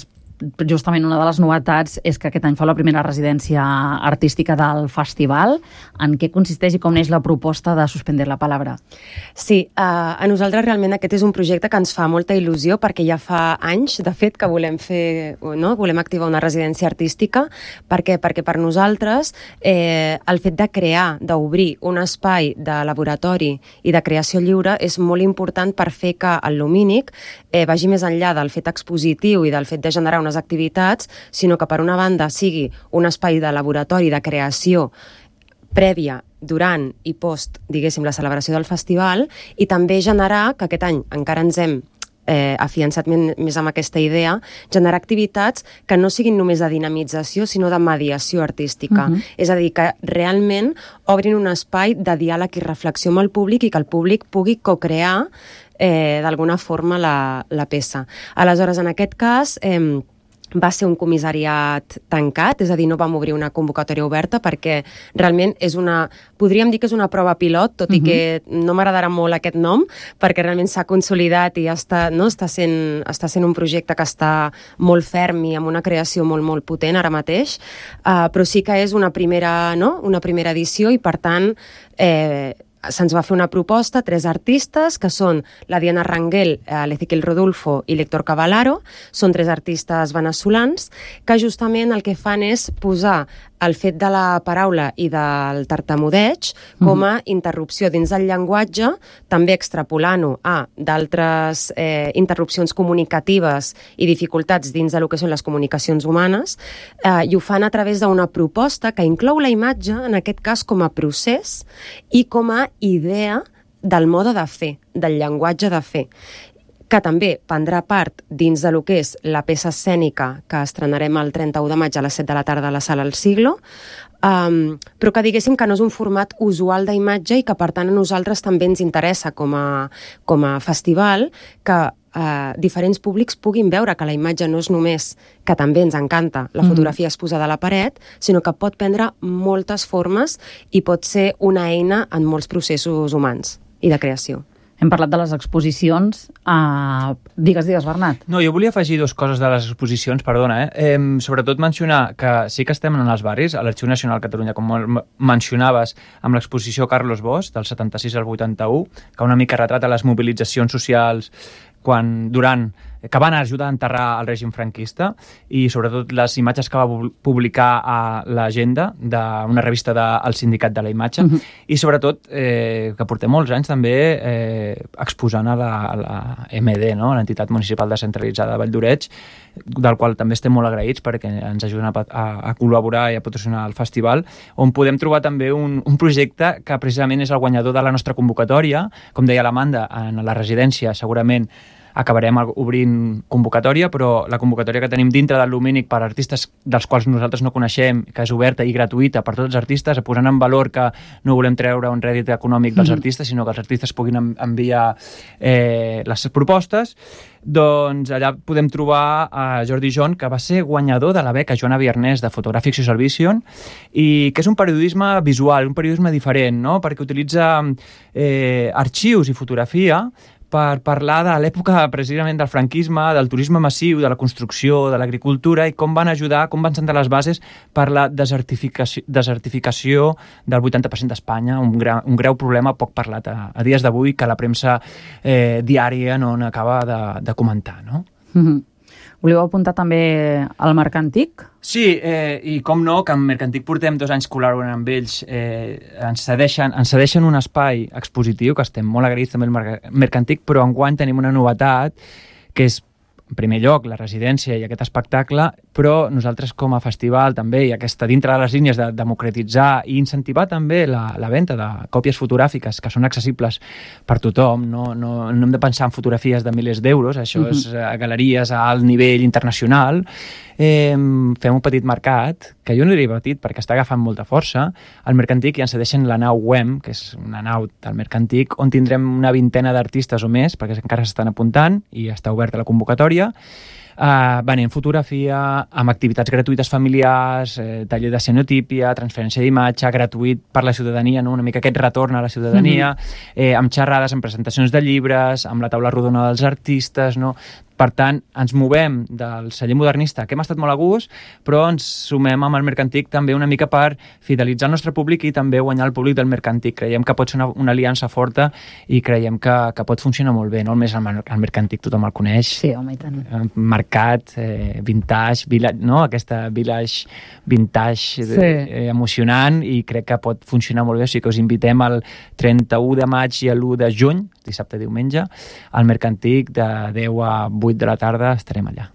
justament una de les novetats és que aquest any fa la primera residència artística del festival. En què consisteix i com neix la proposta de Suspender la Palabra? Sí, uh, a nosaltres realment aquest és un projecte que ens fa molta il·lusió perquè ja fa anys, de fet, que volem fer, no? volem activar una residència artística. Per què? Perquè per nosaltres eh, el fet de crear, d'obrir un espai de laboratori i de creació lliure és molt important per fer que el Lumínic eh, vagi més enllà del fet expositiu i del fet de generar unes activitats, sinó que per una banda sigui un espai de laboratori, de creació prèvia, durant i post, diguéssim, la celebració del festival, i també generar, que aquest any encara ens hem eh, afiançat més amb aquesta idea, generar activitats que no siguin només de dinamització, sinó de mediació artística. Uh-huh. És a dir, que realment obrin un espai de diàleg i reflexió amb el públic i que el públic pugui co-crear eh, d'alguna forma la, la peça. Aleshores, en aquest cas, eh, va ser un comissariat tancat, és a dir, no vam obrir una convocatòria oberta perquè realment és una, podríem dir que és una prova pilot, tot uh-huh. i que no m'agradarà molt aquest nom, perquè realment s'ha consolidat i està, no, està, sent, està sent un projecte que està molt ferm i amb una creació molt, molt potent ara mateix, uh, però sí que és una primera, no? una primera edició i, per tant, eh, se'ns va fer una proposta, tres artistes, que són la Diana Rangel, l'Ezequiel Rodolfo i l'Héctor Cavallaro. Són tres artistes venezolans que justament el que fan és posar el fet de la paraula i del tartamudeig com a interrupció dins del llenguatge, també extrapolant-ho a d'altres eh, interrupcions comunicatives i dificultats dins del que són les comunicacions humanes, eh, i ho fan a través d'una proposta que inclou la imatge, en aquest cas com a procés i com a idea del mode de fer, del llenguatge de fer, que també prendrà part dins de lo que és la peça escènica que estrenarem el trenta-u de maig a les set de la tarda a la Sala El Siglo, um, però que diguéssim que no és un format usual d'imatge i que per tant a nosaltres també ens interessa com a, com a festival que uh, diferents públics puguin veure que la imatge no és només, que també ens encanta, la fotografia exposada a la paret, sinó que pot prendre moltes formes i pot ser una eina en molts processos humans i de creació. Hem parlat de les exposicions. Uh, digues, digues, Bernat. No, jo volia afegir dues coses de les exposicions, perdona, eh? eh sobretot mencionar que sí que estem en els barris, a l'Arxiu Nacional Catalunya, com mencionaves, amb l'exposició Carlos Bosch, del setanta-sis al vuitanta-u, que una mica retrata les mobilitzacions socials quan, durant, que van ajudar a enterrar el règim franquista, i sobretot les imatges que va publicar a l'Agenda, d'una revista del Sindicat de la Imatge, uh-huh. i sobretot eh, que portem molts anys també eh, exposant a la, a la M D, no? l'entitat municipal descentralitzada de Valldoreix, del qual també estem molt agraïts perquè ens ajuden a, a, a col·laborar i a patrocinar el festival, on podem trobar també un, un projecte que precisament és el guanyador de la nostra convocatòria. Com deia l'Amanda, en la residència segurament acabarem obrint convocatòria, però la convocatòria que tenim dintre del Lumínic per artistes dels quals nosaltres no coneixem, que és oberta i gratuïta per tots els artistes, posant en valor que no volem treure un rèdit econòmic dels artistes, sinó que els artistes puguin enviar eh, les propostes, doncs allà podem trobar a Jordi John, que va ser guanyador de la beca Joana Viernès de Photographic Social Vision, i que és un periodisme visual, un periodisme diferent, no? perquè utilitza eh, arxius i fotografia per parlar de l'època precisament del franquisme, del turisme massiu, de la construcció, de l'agricultura, i com van ajudar, com van sentar les bases per la desertificació, desertificació del vuitanta per cent d'Espanya, un, gra, un greu problema poc parlat a, a dies d'avui, que la premsa eh, diària no n'acaba de, de comentar, no? Mm-hmm. Voleu apuntar també al Mercantic? Sí, eh, i com no, que en Mercantic portem dos anys col·laborant amb ells, eh, ens, cedeixen, ens cedeixen un espai expositiu, que estem molt agraïts també al Mercantic, però enguany tenim una novetat, que és, en primer lloc, la residència i aquest espectacle, però nosaltres com a festival també, i aquesta dintre de les línies de democratitzar i incentivar també la, la venda de còpies fotogràfiques que són accessibles per tothom, no, no, no hem de pensar en fotografies de milers d'euros, això uh-huh. és a galeries a alt nivell internacional. Eh, fem un petit mercat, que jo no diria petit perquè està agafant molta força, al Mercantic, i ens cedeixen la nau W E M, que és una nau del Mercantic, on tindrem una vintena d'artistes o més, perquè encara s'estan apuntant i està oberta la convocatòria, Uh, venent fotografia, amb activitats gratuïtes familiars, eh, taller de xenotípia, transferència d'imatge, gratuït per la ciutadania, no? Una mica aquest retorn a la ciutadania, mm-hmm. eh, amb xerrades, amb presentacions de llibres, amb la taula rodona dels artistes, no? Per tant, ens movem del celler modernista, que hem estat molt a gust, però ens sumem amb el Mercantic també una mica per fidelitzar el nostre públic i també guanyar el públic del Mercantic. Creiem que pot ser una, una aliança forta i creiem que, que pot funcionar molt bé. No? Només el, el Mercantic tothom el coneix. Sí, home, i tant. Mercat, eh, vintage, village, no? Aquesta village vintage sí. eh, emocionant, i crec que pot funcionar molt bé. O sigui que us invitem el trenta-u de maig i l'u de juny, dissabte i diumenge, al Mercantic de deu a vuit de la tarda estarem allà.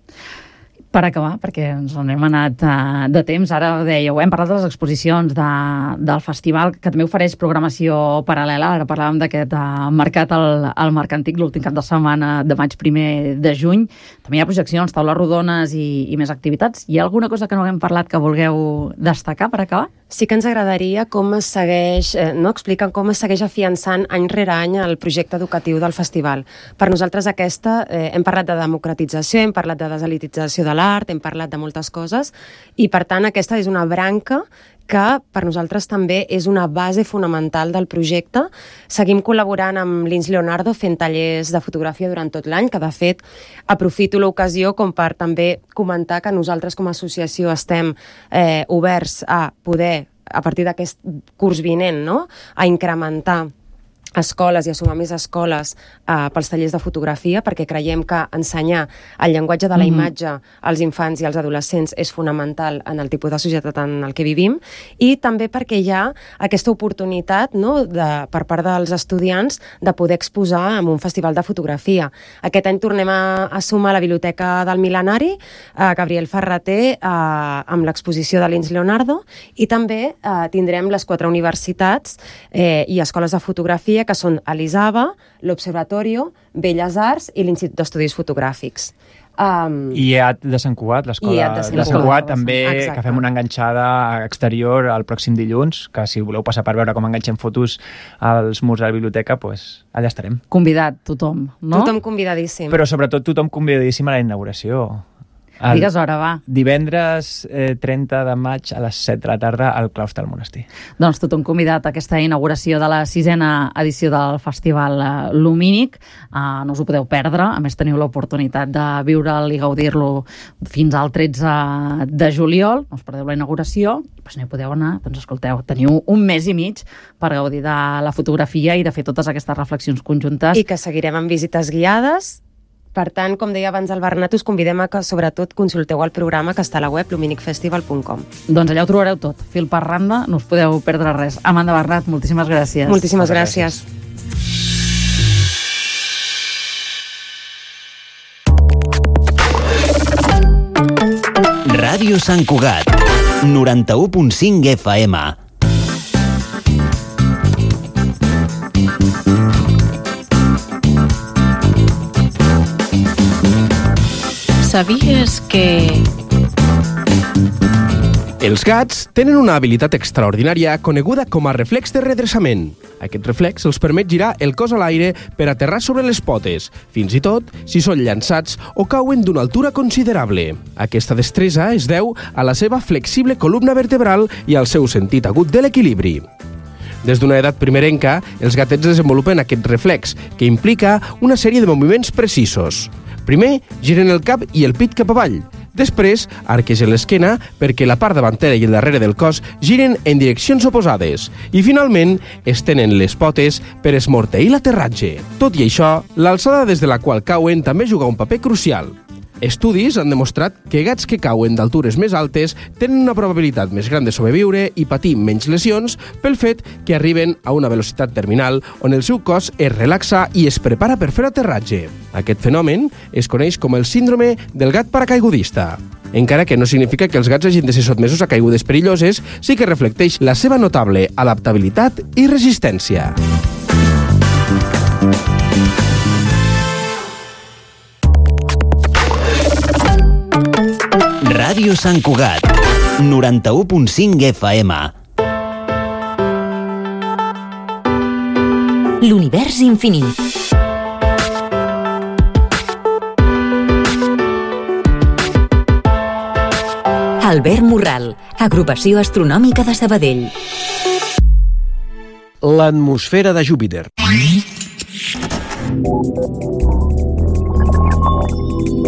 Per acabar, perquè ens n'hem anat uh, de temps, ara ho dèieu, hem parlat de les exposicions de, del festival, que també ofereix programació paral·lela. Ara parlàvem d'aquest uh, mercat al, al Mercantic l'últim cap de setmana de maig, primer de juny. També hi ha projeccions, taules rodones i, i més activitats. Hi ha alguna cosa que no haguem parlat que vulgueu destacar per acabar? Sí que ens agradaria com es segueix, eh, no expliquen com es segueix afiançant any rere any el projecte educatiu del festival. Per nosaltres aquesta, eh, hem parlat de democratització, hem parlat de deselitització de l'art, hem parlat de moltes coses, i per tant aquesta és una branca que per nosaltres també és una base fonamental del projecte. Seguim col·laborant amb l'I N S Leonardo fent tallers de fotografia durant tot l'any, que de fet aprofito l'ocasió com per també comentar que nosaltres com a associació estem eh, oberts a poder, a partir d'aquest curs vinent, no?, a incrementar escoles i a sumar més escoles eh, pels tallers de fotografia, perquè creiem que ensenyar el llenguatge de la mm-hmm. imatge als infants i als adolescents és fonamental en el tipus de societat en el que vivim, i també perquè hi ha aquesta oportunitat, no?, de, per part dels estudiants de poder exposar en un festival de fotografia. Aquest any tornem a, a sumar la Biblioteca del Mil·lenari, eh, Gabriel Ferrater, eh, amb l'exposició de l'I N S Leonardo, i també eh, tindrem les quatre universitats eh, i escoles de fotografia, que són l'Isaba, l'Observatorio, Belles Arts i l'Institut d'Estudis Fotogràfics. Um, I I A T de Sant Cugat, l'escola de Sant Cugat, també, exacte, que fem una enganxada exterior el pròxim dilluns, que si voleu passar per veure com enganxem fotos als murs de la biblioteca, pues, allà estarem. Convidat tothom, no? Tothom convidadíssim. Però sobretot tothom convidadíssim a la inauguració. El Digues hora, va. Divendres eh, trenta de maig a les set de la tarda al claustre del monestir. Doncs tothom convidat a aquesta inauguració de la sisena edició del Festival eh, Lumínic. Uh, no us ho podeu perdre. A més, teniu l'oportunitat de viure'l i gaudir-lo fins al tretze de juliol. No us perdeu la inauguració. Pues no hi podeu anar. Doncs escolteu, teniu un mes i mig per gaudir de la fotografia i de fer totes aquestes reflexions conjuntes. I que seguirem amb visites guiades. Per tant, com deia abans el Bernat, us convidem a que sobretot consulteu el programa que està a la web luminic festival punt com. Doncs allà ho trobareu tot. Fil per randa, no us podeu perdre res. Amanda Bernat, moltíssimes gràcies. Moltíssimes gràcies. Ràdio Sant Cugat, noranta-u punt cinc F M. Sabies que... Els gats tenen una habilitat extraordinària coneguda com a reflex de redreçament. Aquest reflex els permet girar el cos a l'aire per aterrar sobre les potes, fins i tot si són llançats o cauen d'una altura considerable. Aquesta destresa es deu a la seva flexible columna vertebral i al seu sentit agut de l'equilibri. Des d'una edat primerenca, els gatets desenvolupen aquest reflex, que implica una sèrie de moviments precisos. Primer, giren el cap i el pit cap avall. Després, arquegen l'esquena perquè la part davantera i el darrere del cos giren en direccions oposades. I finalment, estenen les potes per esmorteir l'aterratge. Tot i això, l'alçada des de la qual cauen també juga un paper crucial. Estudis han demostrat que gats que cauen d'altures més altes tenen una probabilitat més gran de sobreviure i patir menys lesions pel fet que arriben a una velocitat terminal on el seu cos es relaxa i es prepara per fer aterratge. Aquest fenomen es coneix com el síndrome del gat paracaigudista. Encara que no significa que els gats hagin de ser sotmesos a caigudes perilloses, sí que reflecteix la seva notable adaptabilitat i resistència. Ràdio Sant Cugat, noranta-u punt cinc F M. L'univers infinit. Albert Morral, Agrupació Astronòmica de Sabadell. L'atmosfera de Júpiter.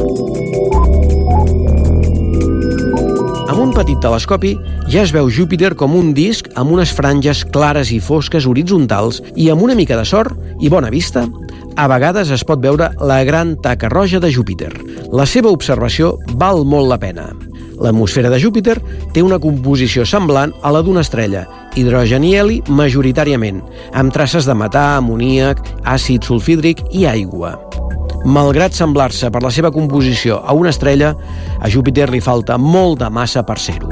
petit telescopi ja es veu Júpiter com un disc amb unes franges clares i fosques horitzontals i amb una mica de sort i bona vista, a vegades es pot veure la gran taca roja de Júpiter. La seva observació val molt la pena. L'atmosfera de Júpiter té una composició semblant a la d'una estrella, hidrogen i heli majoritàriament, amb traces de metà, amoníac, àcid sulfídric i aigua. Malgrat semblar-se per la seva composició a una estrella, a Júpiter li falta molta massa per ser-ho.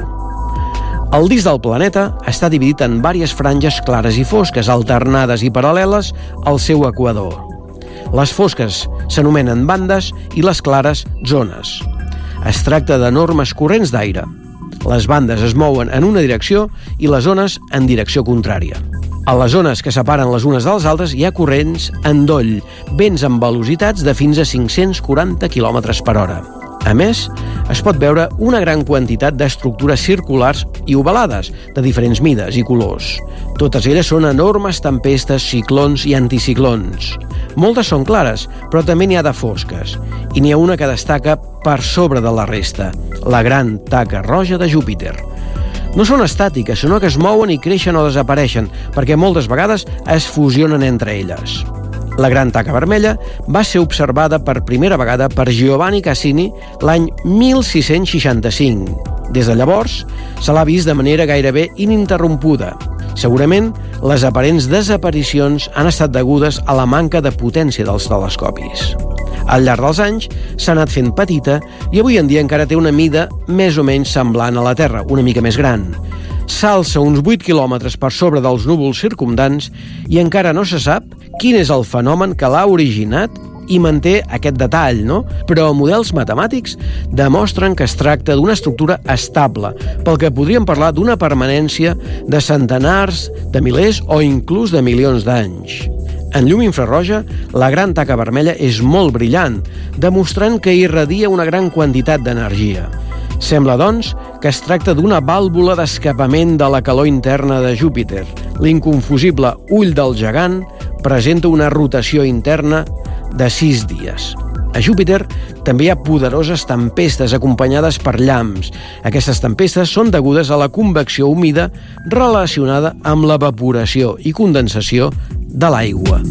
El disc del planeta està dividit en diverses franges clares i fosques, alternades i paral·leles al seu equador. Les fosques s'anomenen bandes i les clares zones. Es tracta d'enormes corrents d'aire. Les bandes es mouen en una direcció i les zones en direcció contrària. A les zones que separen les unes de les altres hi ha corrents endoll, vents amb velocitats de fins a cinc-cents quaranta quilòmetres per hora. A més, es pot veure una gran quantitat d'estructures circulars i ovalades, de diferents mides i colors. Totes elles són enormes tempestes, ciclons i anticiclons. Moltes són clares, però també n'hi ha de fosques, i n'hi ha una que destaca per sobre de la resta, la gran taca roja de Júpiter. No són estàtiques, sinó que es mouen i creixen o desapareixen, perquè moltes vegades es fusionen entre elles. La gran taca vermella va ser observada per primera vegada per Giovanni Cassini l'any mil sis-cents seixanta-cinc. Des de llavors, se l'ha vist de manera gairebé ininterrompuda. Segurament, les aparents desaparicions han estat degudes a la manca de potència dels telescopis. Al llarg dels anys s'ha anat fent petita i avui en dia encara té una mida més o menys semblant a la Terra, una mica més gran. S'alça uns vuit quilòmetres per sobre dels núvols circumdants i encara no se sap quin és el fenomen que l'ha originat i manté aquest detall, no? Però models matemàtics demostren que es tracta d'una estructura estable, pel que podríem parlar d'una permanència de centenars, de milers o inclús de milions d'anys. En llum infraroja, la gran taca vermella és molt brillant, demostrant que irradia una gran quantitat d'energia. Sembla, doncs, que es tracta d'una vàlvula d'escapament de la calor interna de Júpiter. L'inconfusible ull del gegant presenta una rotació interna de sis dies. A Júpiter també hi ha poderoses tempestes acompanyades per llamps. Aquestes tempestes són degudes a la convecció humida relacionada amb l'evaporació i condensació de l'aigua.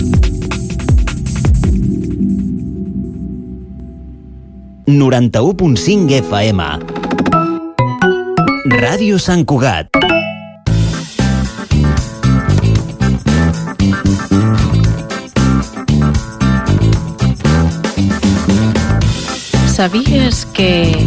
noranta-u punt cinc F M. Ràdio Sant Cugat. Sabies que...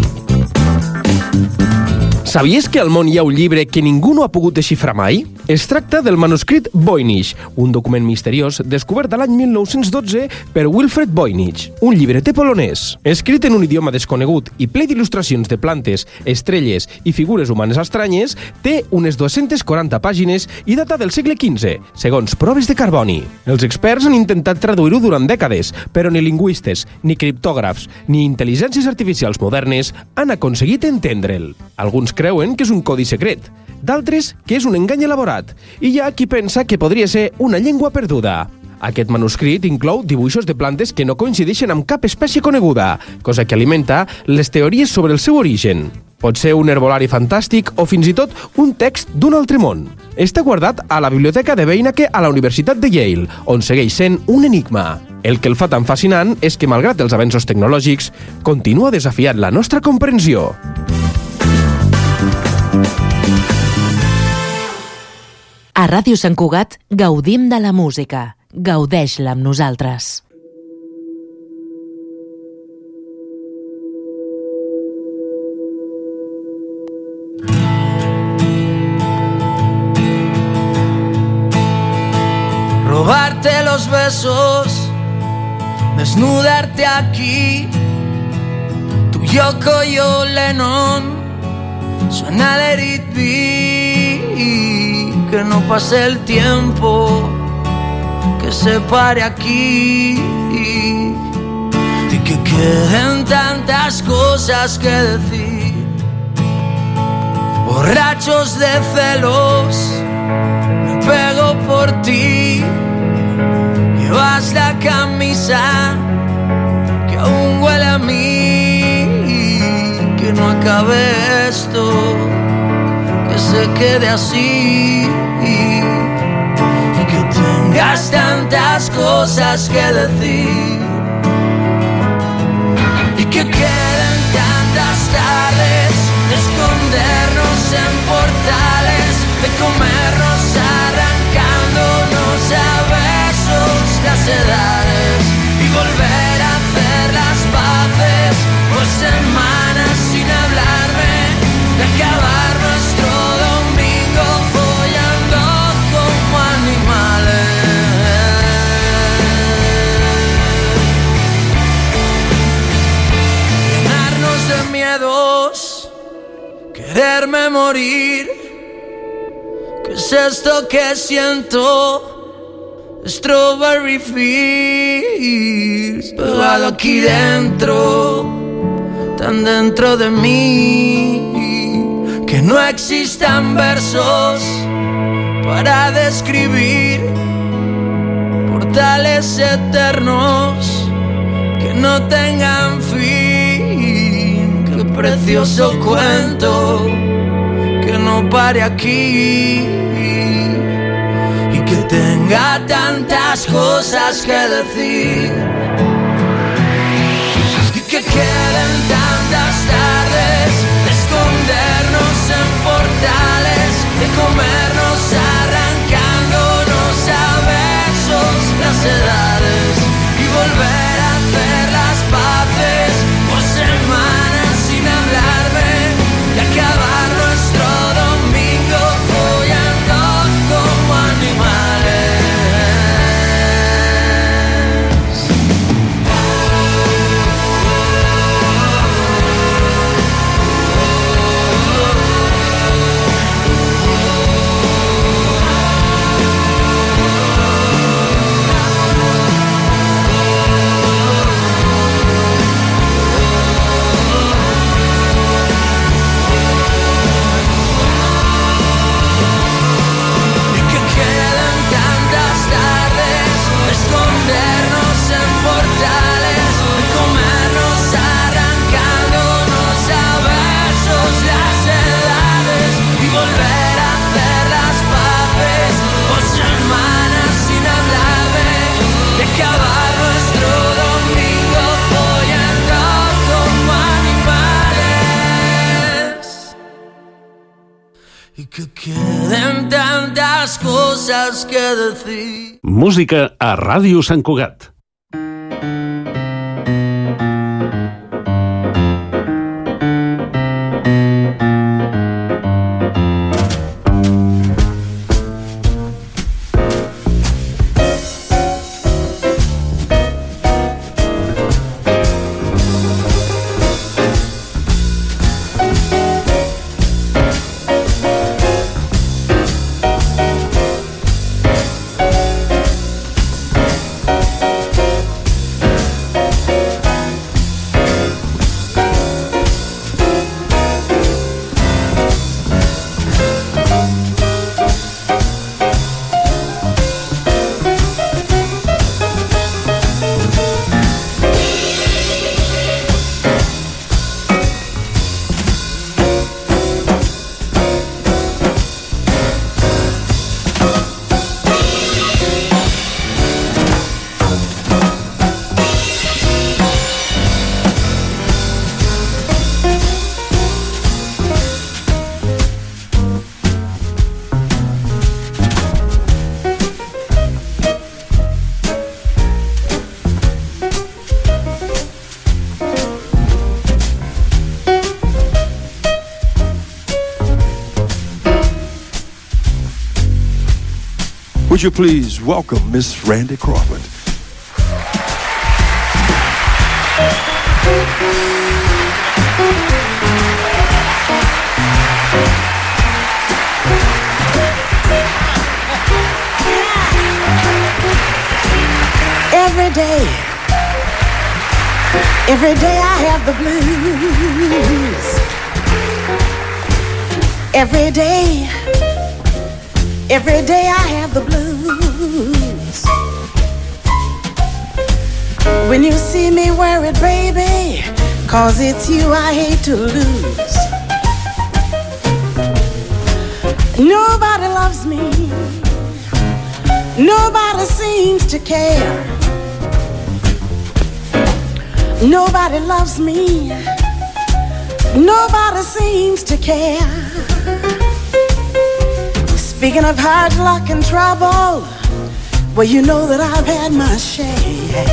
Sabies que al món hi ha un llibre que ningú no ha pogut desxifrar mai? Es tracta del manuscrit Voynich, un document misteriós descobert l'any mil nou-cents dotze per Wilfred Voynich, un llibreter polonès. Escrit en un idioma desconegut i ple d'il·lustracions de plantes, estrelles i figures humanes estranyes, té unes dues-centes quaranta pàgines i data del segle quinze, segons proves de carboni. Els experts han intentat traduir-ho durant dècades, però ni lingüistes, ni criptògrafs, ni intel·ligències artificials modernes han aconseguit entendre'l. Alguns creuen que és un codi secret, d'altres que és un engany elaborat, i hi ha qui pensa que podria ser una llengua perduda. Aquest manuscrit inclou dibuixos de plantes que no coincideixen amb cap espècie coneguda, cosa que alimenta les teories sobre el seu origen. Pot ser un herbolari fantàstic o fins i tot un text d'un altre món. Està guardat a la biblioteca de Beinecke a la Universitat de Yale, on segueix sent un enigma. El que el fa tan fascinant és que, malgrat els avenços tecnològics, continua desafiant la nostra comprensió. A Ràdio Sant Cugat gaudim de la música. Gaudeix-la amb nosaltres. Robarte los besos, desnudarte aquí, tu Yoko y yo Lennon, suena Let It Be, que no pase el tiempo, que se pare aquí y que queden tantas cosas que decir. Borrachos de celos, me pego por ti. Llevas la camisa que aún huele a mí, que no acabe esto. cuento, que se quede así y que tengas tantas cosas que decir y que queden tantas tardes de escondernos en portales, de comernos arrancándonos a besos las edades y volver a hacer las paces por semanas sin hablarme, de acabar nuestro domingo follando como animales, llenarnos de miedos, quererme morir. ¿Qué es esto que siento? Strawberry Fields, pegado aquí dentro, tan dentro de mí, que no existan versos para describir portales eternos que no tengan fin. Qué precioso cuento que no pare aquí y que tenga tantas cosas que decir y que queden tantas tardes de escondernos en portales, de comernos arrancándonos a besos las edades y volver a hacer las paces por semanas sin hablarme, de acabar nuestro domingo follando como animales. Queden tantas cosas que decir. Música a Ràdio Sant Cugat. Would you please welcome Miss Randy Crawford? Every day, every day I have the blues. Every day, every day I have the blues. When you see me wear it, baby, 'cause it's you I hate to lose. Nobody loves me. Nobody seems to care. Nobody loves me. Nobody seems to care. Speaking of hard luck and trouble, well, you know that I've had my share.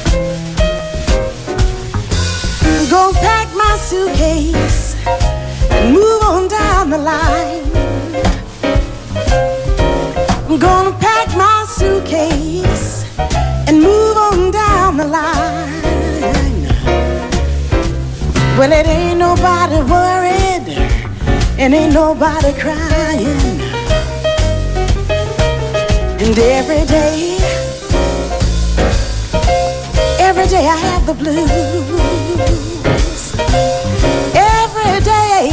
Go pack my suitcase and move on down the line. I'm gonna pack my suitcase and move on down the line. Well, it ain't nobody worried and ain't nobody crying. And every day, every day I have the blues. Every day,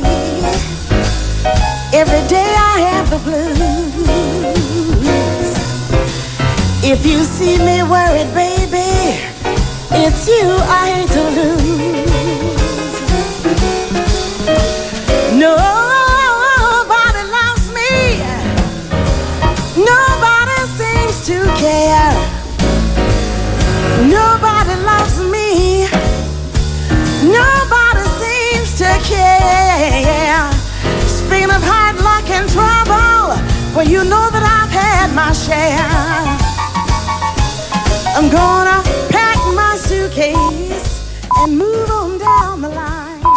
every day I have the blues. If you see me worried, baby, it's you I hate to lose. Nobody loves me. Nobody seems to care. Nobody loves me. Nobody seems to care. Speaking of hard luck and trouble, well, you know that I've had my share. I'm gonna pack my suitcase and move on down the line.